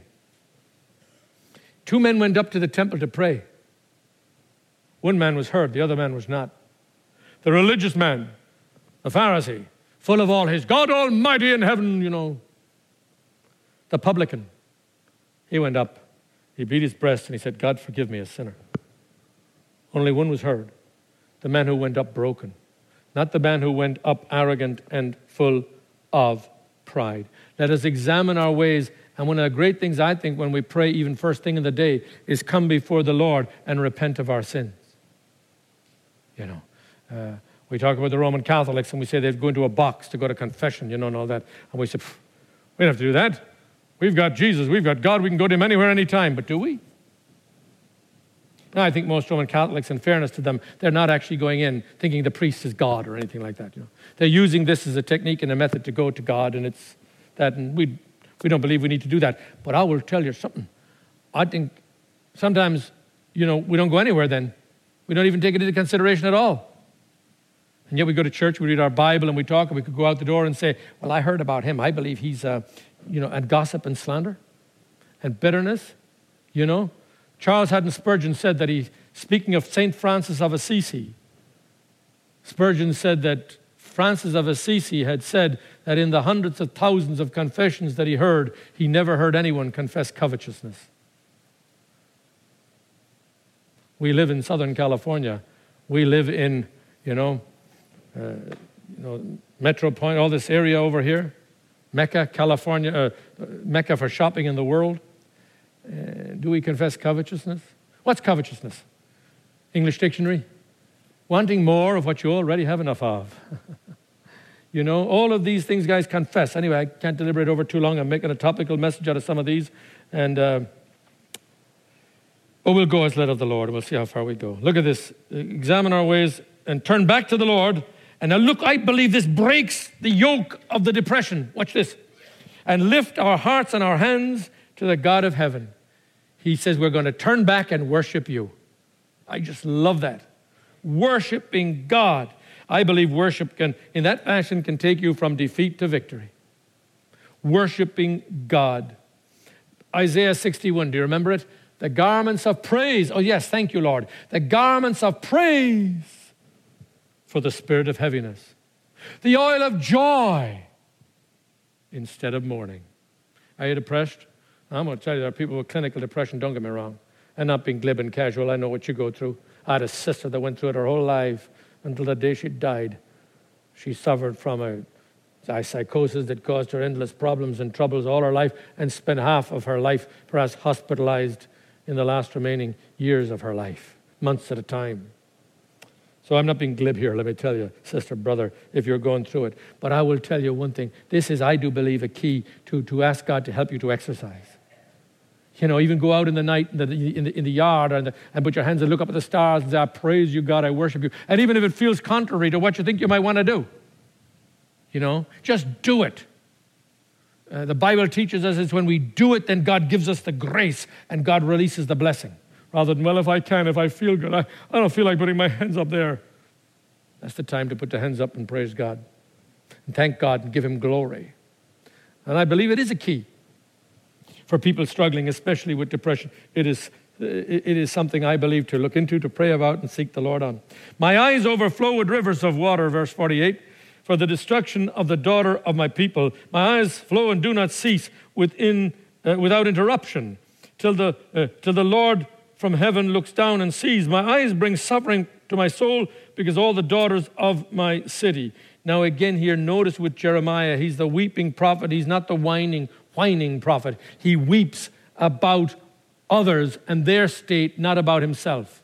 2 men went up to the temple to pray. One man was heard, the other man was not. The religious man, the Pharisee, full of all his God Almighty in heaven, you know. The publican, he went up, he beat his breast, and he said, God, forgive me, a sinner. Only one was heard, the man who went up broken, not the man who went up arrogant and full of pride. Let us examine our ways. And one of the great things I think when we pray, even first thing in the day, is come before the Lord and repent of our sins. You know, we talk about the Roman Catholics and we say they'd go into a box to go to confession, you know, and all that. And we say, we don't have to do that. We've got Jesus, we've got God, we can go to him anywhere, anytime. But do we? No, I think most Roman Catholics, in fairness to them, they're not actually going in thinking the priest is God or anything like that. You know, they're using this as a technique and a method to go to God, and it's that, and we don't believe we need to do that. But I will tell you something. I think sometimes, you know, we don't go anywhere then. We don't even take it into consideration at all. And yet we go to church, we read our Bible, and we talk, and we could go out the door and say, well, I heard about him. I believe he's, and gossip and slander and bitterness, you know. Charles Haddon Spurgeon said that speaking of St. Francis of Assisi, Spurgeon said that Francis of Assisi had said that in the hundreds of thousands of confessions that he heard, he never heard anyone confess covetousness. We live in Southern California. We live in, Metro Point, all this area over here. Mecca, California, Mecca for shopping in the world. Do we confess covetousness? What's covetousness? English dictionary. Wanting more of what you already have enough of. All of these things, guys, confess. Anyway, I can't deliberate over too long. I'm making a topical message out of some of these. And we'll go as led of the Lord, and we'll see how far we go. Look at this. Examine our ways and turn back to the Lord. And now look, I believe this breaks the yoke of the depression. Watch this. And lift our hearts and our hands to the God of heaven. He says we're going to turn back and worship you. I just love that. Worshiping God. I believe worship in that fashion can take you from defeat to victory. Worshiping God. Isaiah 61, do you remember it? The garments of praise. Oh yes, thank you, Lord. The garments of praise for the spirit of heaviness. The oil of joy instead of mourning. Are you depressed? I'm going to tell you, there are people with clinical depression, don't get me wrong. I'm not being glib and casual. I know what you go through. I had a sister that went through it her whole life until the day she died. She suffered from a psychosis that caused her endless problems and troubles all her life, and spent half of her life perhaps hospitalized in the last remaining years of her life, months at a time. So I'm not being glib here, let me tell you, sister, brother, if you're going through it. But I will tell you one thing. This is, I do believe, a key to ask God to help you to exercise. Even go out in the night in the yard and put your hands and look up at the stars and say, I praise you, God, I worship you. And even if it feels contrary to what you think you might want to do, just do it. The Bible teaches us it's when we do it, then God gives us the grace and God releases the blessing. Rather than, well, if I feel good, I don't feel like putting my hands up there. That's the time to put the hands up and praise God. And thank God and give him glory. And I believe it is a key for people struggling, especially with depression. It is something I believe to look into, to pray about and seek the Lord on. My eyes overflow with rivers of water, verse 48. For the destruction of the daughter of my people. My eyes flow and do not cease without interruption, till the Lord from heaven looks down and sees. My eyes bring suffering to my soul, because all the daughters of my city. Now again here, notice with Jeremiah, he's the weeping prophet. He's not the whining prophet. He weeps about others and their state, not about himself.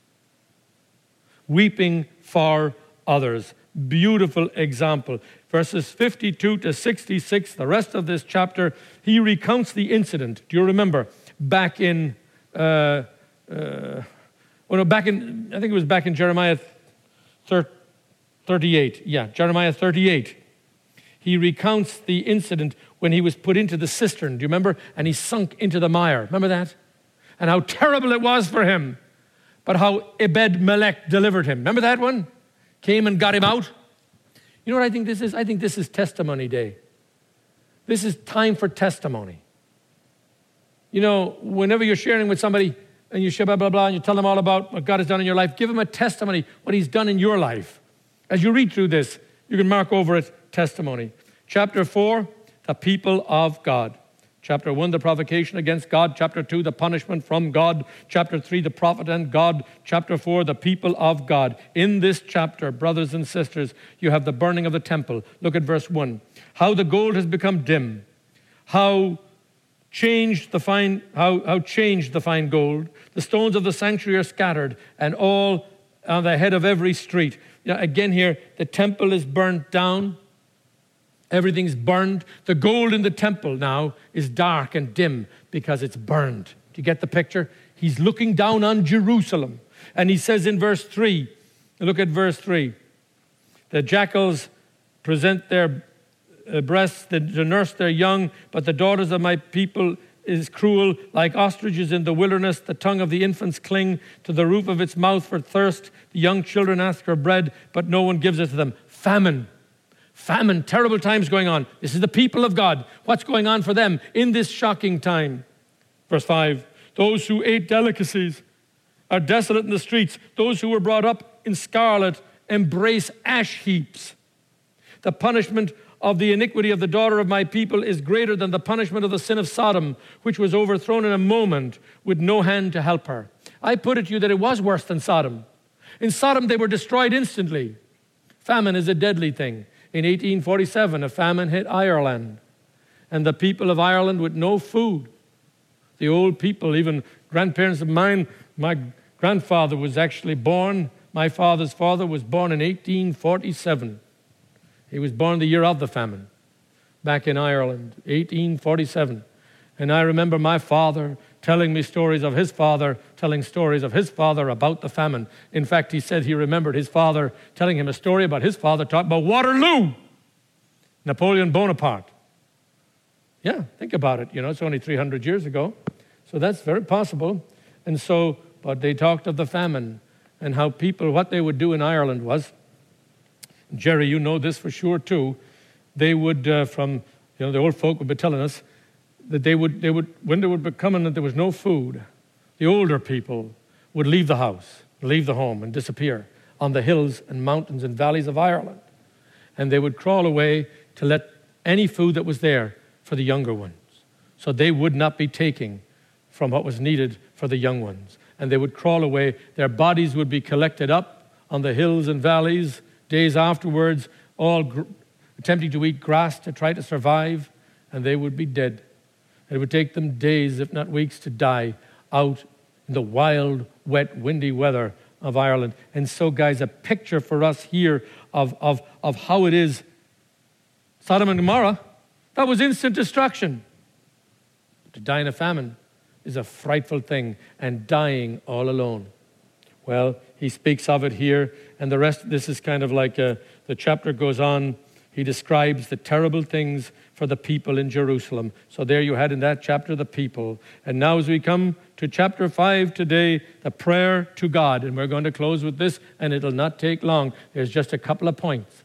Weeping for others. Beautiful example. Verses 52 to 66, the rest of this chapter, he recounts the incident. Do you remember? Back in Jeremiah 38. Yeah, Jeremiah 38. He recounts the incident when he was put into the cistern. Do you remember? And he sunk into the mire. Remember that? And how terrible it was for him. But how Ebed-Melech delivered him. Remember that one? Came and got him out. You know what I think this is? I think this is testimony day. This is time for testimony. Whenever you're sharing with somebody and you share blah, blah, blah, and you tell them all about what God has done in your life, give them a testimony, what he's done in your life. As you read through this, you can mark over it, testimony. Chapter 4, the people of God. Chapter 1, the provocation against God. Chapter 2, the punishment from God. Chapter 3, the prophet and God. Chapter 4, the people of God. In this chapter, brothers and sisters, you have the burning of the temple. Look at verse 1. How the gold has become dim. How changed the fine gold. The stones of the sanctuary are scattered, and all on the head of every street. Again here, the temple is burnt down. Everything's burned. The gold in the temple now is dark and dim because it's burned. Do you get the picture? He's looking down on Jerusalem. And he says in verse 3, look at verse 3. The jackals present their breasts to nurse their young, but the daughters of my people is cruel. Like ostriches in the wilderness, the tongue of the infants cling to the roof of its mouth for thirst. The young children ask for bread, but no one gives it to them. Famine, terrible times going on. This is the people of God. What's going on for them in this shocking time? Verse 5, those who ate delicacies are desolate in the streets. Those who were brought up in scarlet embrace ash heaps. The punishment of the iniquity of the daughter of my people is greater than the punishment of the sin of Sodom, which was overthrown in a moment with no hand to help her. I put it to you that it was worse than Sodom. In Sodom, they were destroyed instantly. Famine is a deadly thing. In 1847, a famine hit Ireland, and the people of Ireland with no food. The old people, even grandparents of mine, my grandfather was actually born, my father's father was born in 1847. He was born the year of the famine, back in Ireland, 1847. And I remember my father telling me stories of his father, telling stories of his father about the famine. In fact, he said he remembered his father telling him a story about his father talking about Waterloo, Napoleon Bonaparte. Yeah, think about it. It's only 300 years ago. So that's very possible. And so, but they talked of the famine and how people, what they would do in Ireland was, Jerry, you know this for sure too, they would, the old folk would be telling us, that they would, when they would be coming and there was no food, the older people would leave the house, leave the home and disappear on the hills and mountains and valleys of Ireland. And they would crawl away to let any food that was there for the younger ones. So they would not be taking from what was needed for the young ones. And they would crawl away. Their bodies would be collected up on the hills and valleys days afterwards, all attempting to eat grass to try to survive, and they would be dead. It would take them days, if not weeks, to die out in the wild, wet, windy weather of Ireland. And so, guys, a picture for us here of how it is. Sodom and Gomorrah, that was instant destruction. To die in a famine is a frightful thing, and dying all alone. Well, he speaks of it here, and the rest, this is kind of like the chapter goes on. He describes the terrible things for the people in Jerusalem. So there you had in that chapter the people. And now as we come to chapter 5 today, the prayer to God. And we're going to close with this, and it'll not take long. There's just a couple of points.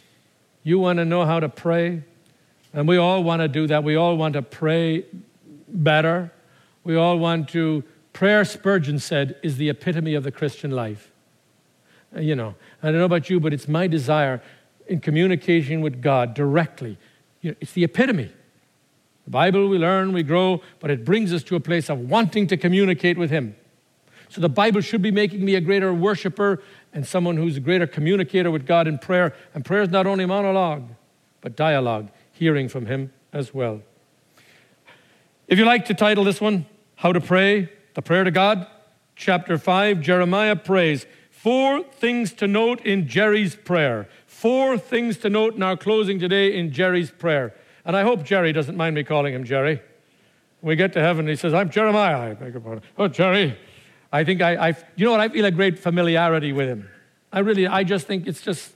You want to know how to pray? And we all want to do that. We all want to pray better. We all want to... Prayer, Spurgeon said, is the epitome of the Christian life. I don't know about you, but it's my desire in communication with God directly. It's the epitome. The Bible, we learn, we grow, but it brings us to a place of wanting to communicate with Him. So the Bible should be making me a greater worshiper and someone who's a greater communicator with God in prayer. And prayer is not only monologue, but dialogue, hearing from Him as well. If you like to title this one, How to Pray, the Prayer to God, chapter 5, Jeremiah prays. 4 things to note in Jerry's prayer. 4 things to note in our closing today in Jerry's prayer. And I hope Jerry doesn't mind me calling him Jerry. When we get to heaven, he says, I'm Jeremiah. I beg your pardon. Oh, Jerry. I think I feel a great familiarity with him. I just think it's just,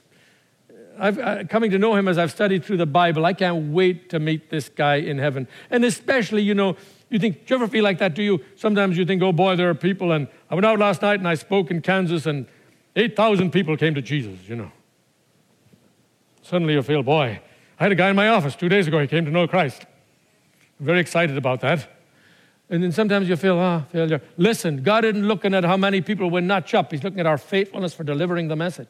coming to know him as I've studied through the Bible, I can't wait to meet this guy in heaven. And especially, you think, do you ever feel like that, do you? Sometimes you think, oh boy, there are people, and I went out last night and I spoke in Kansas and 8,000 people came to Jesus, Suddenly you feel, boy, I had a guy in my office 2 days ago, he came to know Christ. I'm very excited about that. And then sometimes you feel, failure. Listen, God isn't looking at how many people will notch up. He's looking at our faithfulness for delivering the message.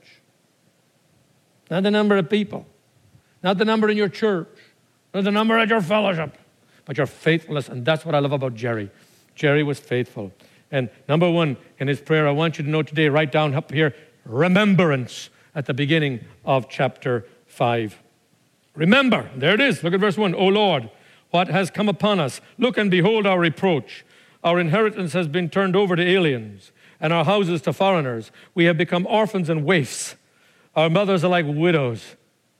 Not the number of people. Not the number in your church. Not the number at your fellowship. But your faithfulness, and that's what I love about Jerry. Jerry was faithful. And number 1 in his prayer, I want you to know today, write down up here, remembrance at the beginning of chapter 5. Remember, there it is. Look at verse 1. O Lord, what has come upon us? Look and behold our reproach. Our inheritance has been turned over to aliens, and our houses to foreigners. We have become orphans and waifs. Our mothers are like widows.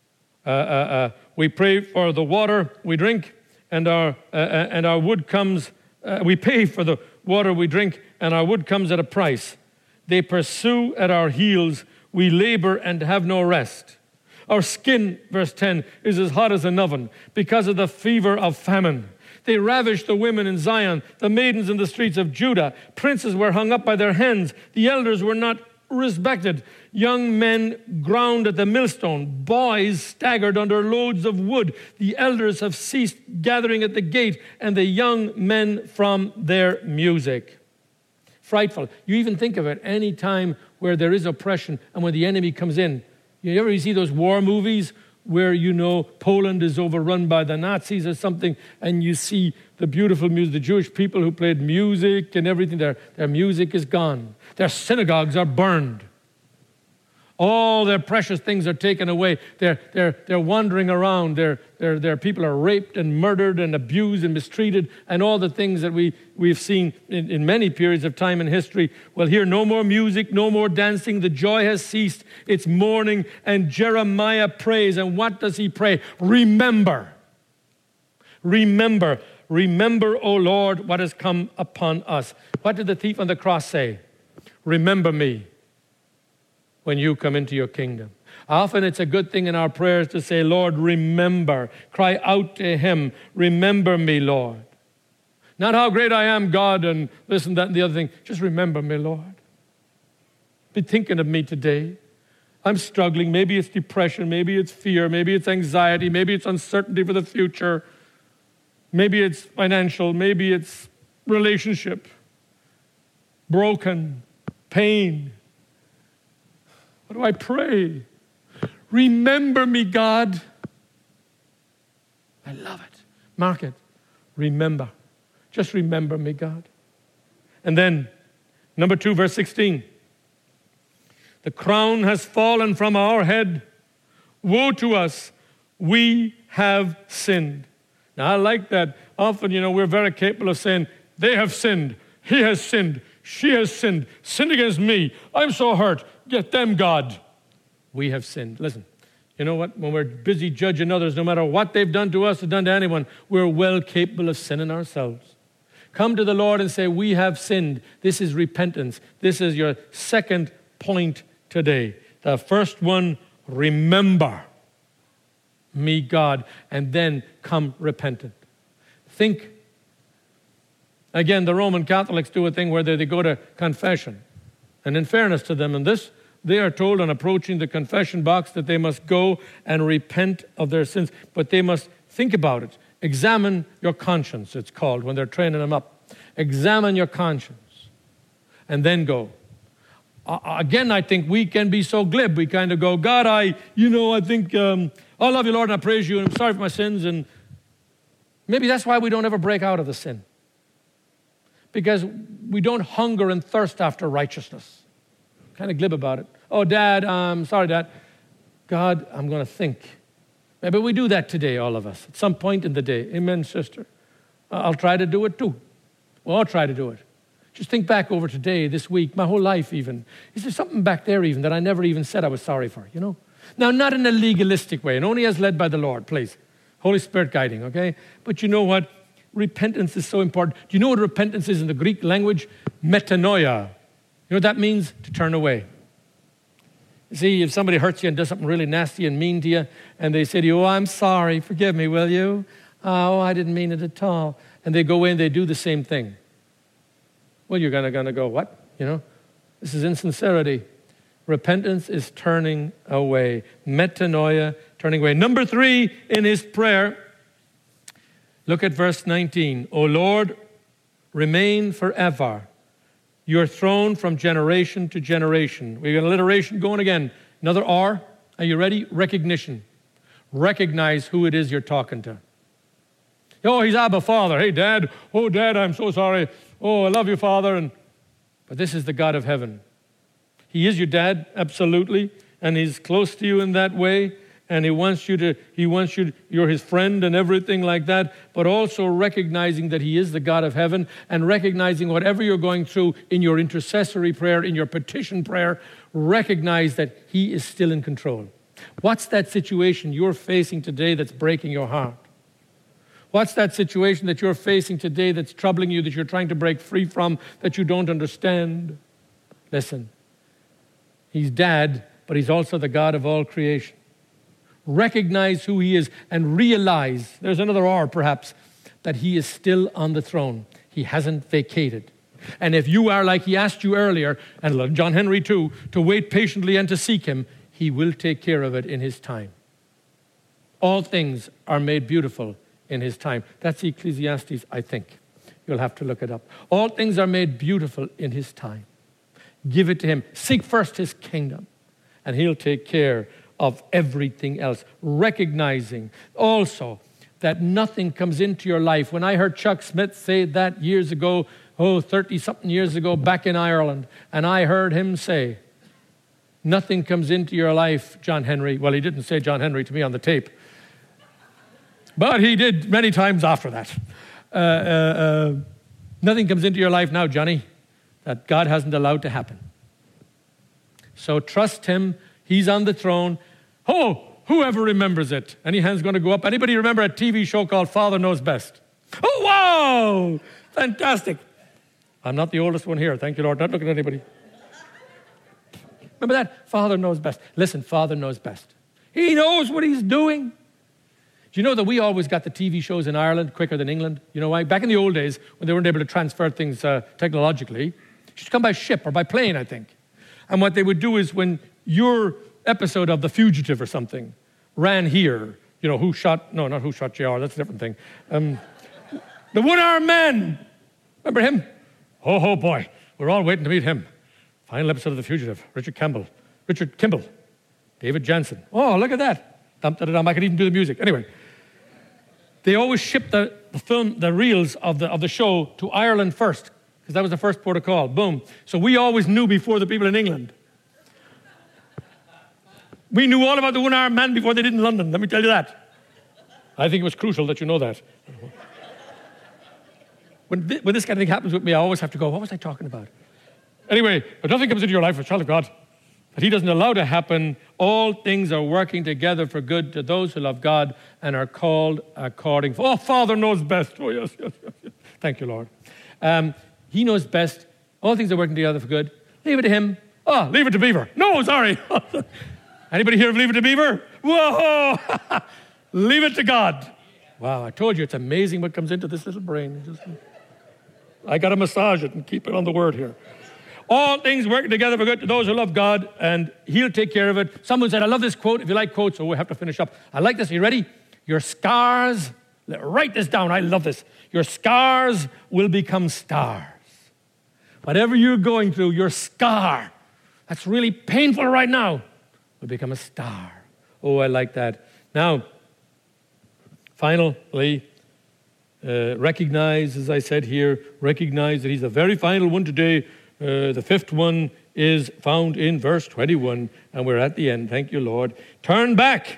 We pray for the water we drink, and our wood comes. We pay for the water we drink, and our wood comes at a price. They pursue at our heels. We labor and have no rest. Our skin, verse 10, is as hot as an oven because of the fever of famine. They ravished the women in Zion, the maidens in the streets of Judah. Princes were hung up by their hands. The elders were not respected. Young men ground at the millstone. Boys staggered under loads of wood. The elders have ceased gathering at the gate, and the young men from their music. Frightful. You even think of it any time where there is oppression and when the enemy comes in. You ever see those war movies where, you know, Poland is overrun by the Nazis or something, and you see the beautiful music, the Jewish people who played music and everything, their music is gone. Their synagogues are burned. All their precious things are taken away. They're wandering around. Their people are raped and murdered and abused and mistreated, and all the things that we've seen in many periods of time in history. Well, here, no more music, no more dancing. The joy has ceased. It's mourning, and Jeremiah prays. And what does he pray? Remember. Remember. Remember, O Lord, what has come upon us. What did the thief on the cross say? Remember me when you come into your kingdom. Often it's a good thing in our prayers to say, Lord, remember. Cry out to him, remember me, Lord. Not how great I am, God, and listen, that and the other thing. Just remember me, Lord. Be thinking of me today. I'm struggling. Maybe it's depression. Maybe it's fear. Maybe it's anxiety. Maybe it's uncertainty for the future. Maybe it's financial. Maybe it's relationship. Broken. Pain. What do I pray? Remember me, God. I love it. Mark it. Remember. Just remember me, God. And then, number 2, verse 16. The crown has fallen from our head. Woe to us. We have sinned. Now, I like that. Often, we're very capable of saying, they have sinned. He has sinned. She has sinned. Sinned against me. I'm so hurt. Get them, God. We have sinned. Listen, you know what? When we're busy judging others, no matter what they've done to us or done to anyone, we're well capable of sinning ourselves. Come to the Lord and say, we have sinned. This is repentance. This is your second point today. The first one, remember me, God, and then come repentant. Think, again, the Roman Catholics do a thing where they go to confession. And in fairness to them in this, they are told on approaching the confession box that they must go and repent of their sins. But they must think about it. Examine your conscience, it's called, when they're training them up. Examine your conscience. And then go. Again, I think we can be so glib. We kind of go, God, I think, I love you, Lord, and I praise you, and I'm sorry for my sins. And maybe that's why we don't ever break out of the sin. Because we don't hunger and thirst after righteousness. Kind of glib about it. Oh, Dad, sorry, Dad. God, I'm going to think. Maybe we do that today, all of us, at some point in the day. Amen, sister. I'll try to do it too. We'll all try to do it. Just think back over today, this week, my whole life even. Is there something back there even that I never even said I was sorry for, Now, not in a legalistic way, and only as led by the Lord, please. Holy Spirit guiding, okay? But you know what? Repentance is so important. Do you know what repentance is in the Greek language? Metanoia. You know what that means? To turn away. You see, if somebody hurts you and does something really nasty and mean to you, and they say to you, oh, I'm sorry, forgive me, will you? Oh, I didn't mean it at all. And they go away and they do the same thing. Well, you're going to go, what? This is insincerity. Repentance is turning away. Metanoia, turning away. Number 3 in his prayer, look at verse 19. O Lord, remain forever. Your throne from generation to generation. We got alliteration going again. Another R. Are you ready? Recognition. Recognize who it is you're talking to. Oh, he's Abba, Father. Hey, Dad. Oh, Dad, I'm so sorry. Oh, I love you, Father. But this is the God of heaven. He is your dad, absolutely, and he's close to you in that way, and you're his friend and everything like that, but also recognizing that he is the God of heaven and recognizing whatever you're going through in your intercessory prayer, in your petition prayer, recognize that he is still in control. What's that situation you're facing today that's breaking your heart? What's that situation that you're facing today that's troubling you, that you're trying to break free from, that you don't understand? Listen, he's dad, but he's also the God of all creation. Recognize who he is and realize, there's another R perhaps, that he is still on the throne. He hasn't vacated. And if you are like he asked you earlier, and John Henry too, to wait patiently and to seek him, he will take care of it in his time. All things are made beautiful in his time. That's Ecclesiastes, I think. You'll have to look it up. All things are made beautiful in his time. Give it to him. Seek first his kingdom, and he'll take care of everything else. Recognizing also that nothing comes into your life. When I heard Chuck Smith say that years ago, 30-something years ago back in Ireland, and I heard him say, nothing comes into your life, John Henry. Well, he didn't say John Henry to me on the tape, but he did many times after that. Nothing comes into your life now, Johnny, that God hasn't allowed to happen. So trust him. He's on the throne. Oh, whoever remembers it. Any hand's going to go up? Anybody remember a TV show called Father Knows Best? Oh, wow! Fantastic. I'm not the oldest one here. Thank you, Lord. Not looking at anybody. Remember that? Father knows best. Listen, Father knows best. He knows what he's doing. Do you know that we always got the TV shows in Ireland quicker than England? You know why? Back in the old days, when they weren't able to transfer things technologically, it used to come by ship or by plane, I think. And what they would do is when your episode of The Fugitive or something ran here, you know, who shot JR, that's a different thing. The one-armed man, remember him? Oh boy, we're all waiting to meet him. Final episode of The Fugitive, Richard Kimball, David Jansen. Oh, look at that. I could even do the music. Anyway, they always shipped the reels of the show to Ireland first, because that was the first port of call. Boom. So we always knew before the people in England. We knew all about the one-armed man before they did in London, let me tell you that. I think it was crucial that you know that. When this kind of thing happens with me, I always have to go, what was I talking about? Anyway, but nothing comes into your life, a child of God, that he doesn't allow to happen. All things are working together for good to those who love God and are called according. Oh, Father knows best. Oh, yes. Thank you, Lord. He knows best. All things are working together for good. Leave it to him. Oh, leave it to Beaver. No, sorry. Anybody here leave it to Beaver? Whoa! Leave it to God. Wow, I told you, it's amazing what comes into this little brain. I got to massage it and keep it on the word here. All things working together for good to those who love God, and he'll take care of it. Someone said, I love this quote. If you like quotes, we have to finish up. I like this. Are you ready? Your scars, write this down. I love this. Your scars will become stars. Whatever you're going through, your scar, that's really painful right now, will become a star. Oh, I like that. Now, finally, recognize, as I said here, recognize that he's the very final one today. The fifth one is found in verse 21, and we're at the end. Thank you, Lord. Turn back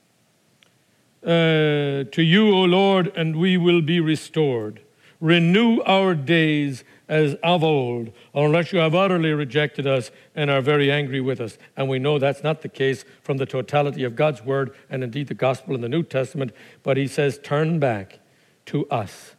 to you, O Lord, and we will be restored. Renew our days as of old, unless you have utterly rejected us and are very angry with us. And we know that's not the case from the totality of God's word and indeed the gospel in the New Testament. But he says, turn back to us.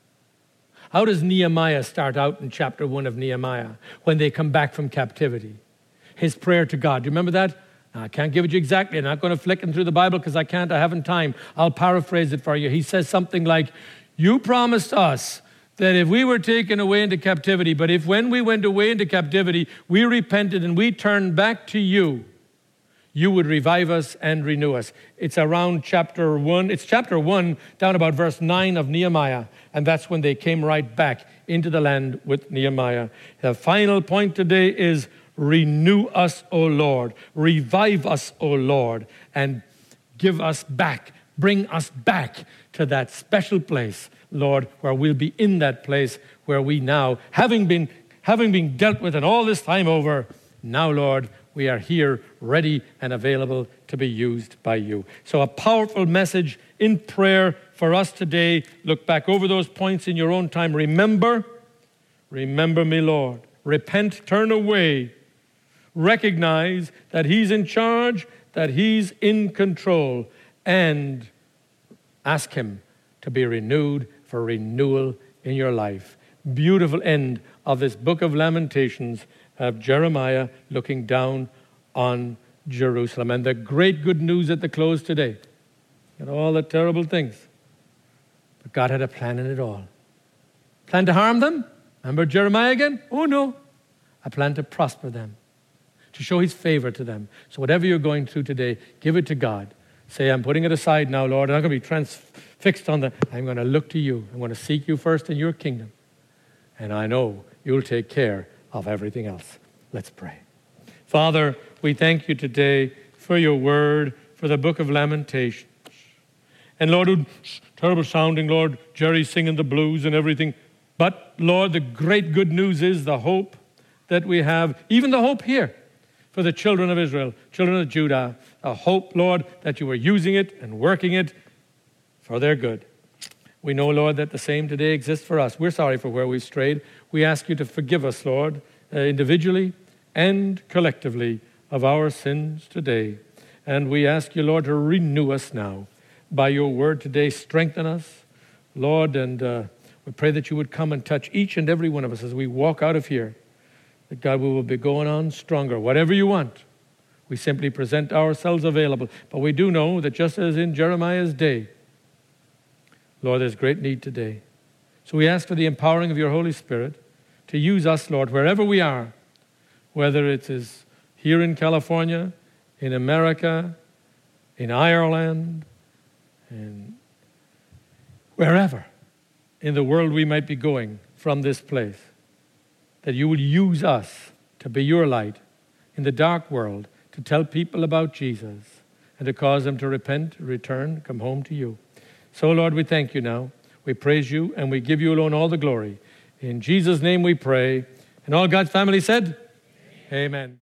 How does Nehemiah start out in chapter 1 of Nehemiah when they come back from captivity? His prayer to God. Do you remember that? I can't give it you exactly. I'm not going to flick through the Bible because I haven't time. I'll paraphrase it for you. He says something like, you promised us that if we were taken away into captivity, but if when we went away into captivity, we repented and we turned back to you, you would revive us and renew us. It's around chapter 1. It's chapter 1 down about verse 9 of Nehemiah. And that's when they came right back into the land with Nehemiah. The final point today is renew us, O Lord. Revive us, O Lord. And give us back. Bring us back to that special place, Lord, where we'll be in that place where we now, having been dealt with and all this time over, now, Lord, we are here ready and available to be used by you. So a powerful message in prayer for us today. Look back over those points in your own time. Remember me, Lord. Repent, turn away. Recognize that he's in charge, that he's in control, and ask him to be renewed for renewal in your life. Beautiful end of this book of Lamentations of Jeremiah looking down on Jerusalem. And the great good news at the close today, and all the terrible things, but God had a plan in it all. Plan to harm them? Remember Jeremiah again? Oh no. A plan to prosper them, to show his favor to them. So whatever you're going through today, give it to God. Say, I'm putting it aside now, Lord. I'm not going to be transfixed on I'm going to look to you. I'm going to seek you first in your kingdom. And I know you'll take care of everything else. Let's pray. Father, we thank you today for your word, for the book of Lamentations. And Lord, terrible sounding, Lord, Jerry singing the blues and everything. But Lord, the great good news is the hope that we have, even the hope here for the children of Israel, children of Judah, a hope, Lord, that you were using it and working it for their good. We know, Lord, that the same today exists for us. We're sorry for where we've strayed. We ask you to forgive us, Lord, individually and collectively of our sins today. And we ask you, Lord, to renew us now by your word today. Strengthen us, Lord, and we pray that you would come and touch each and every one of us as we walk out of here. That, God, we will be going on stronger. Whatever you want, we simply present ourselves available. But we do know that just as in Jeremiah's day, Lord, there's great need today. So we ask for the empowering of your Holy Spirit to use us, Lord, wherever we are, whether it is here in California, in America, in Ireland, and wherever in the world we might be going from this place, that you will use us to be your light in the dark world, to tell people about Jesus and to cause them to repent, return, come home to you. So, Lord, we thank you now. We praise you and we give you alone all the glory. In Jesus' name we pray. And all God's family said, Amen.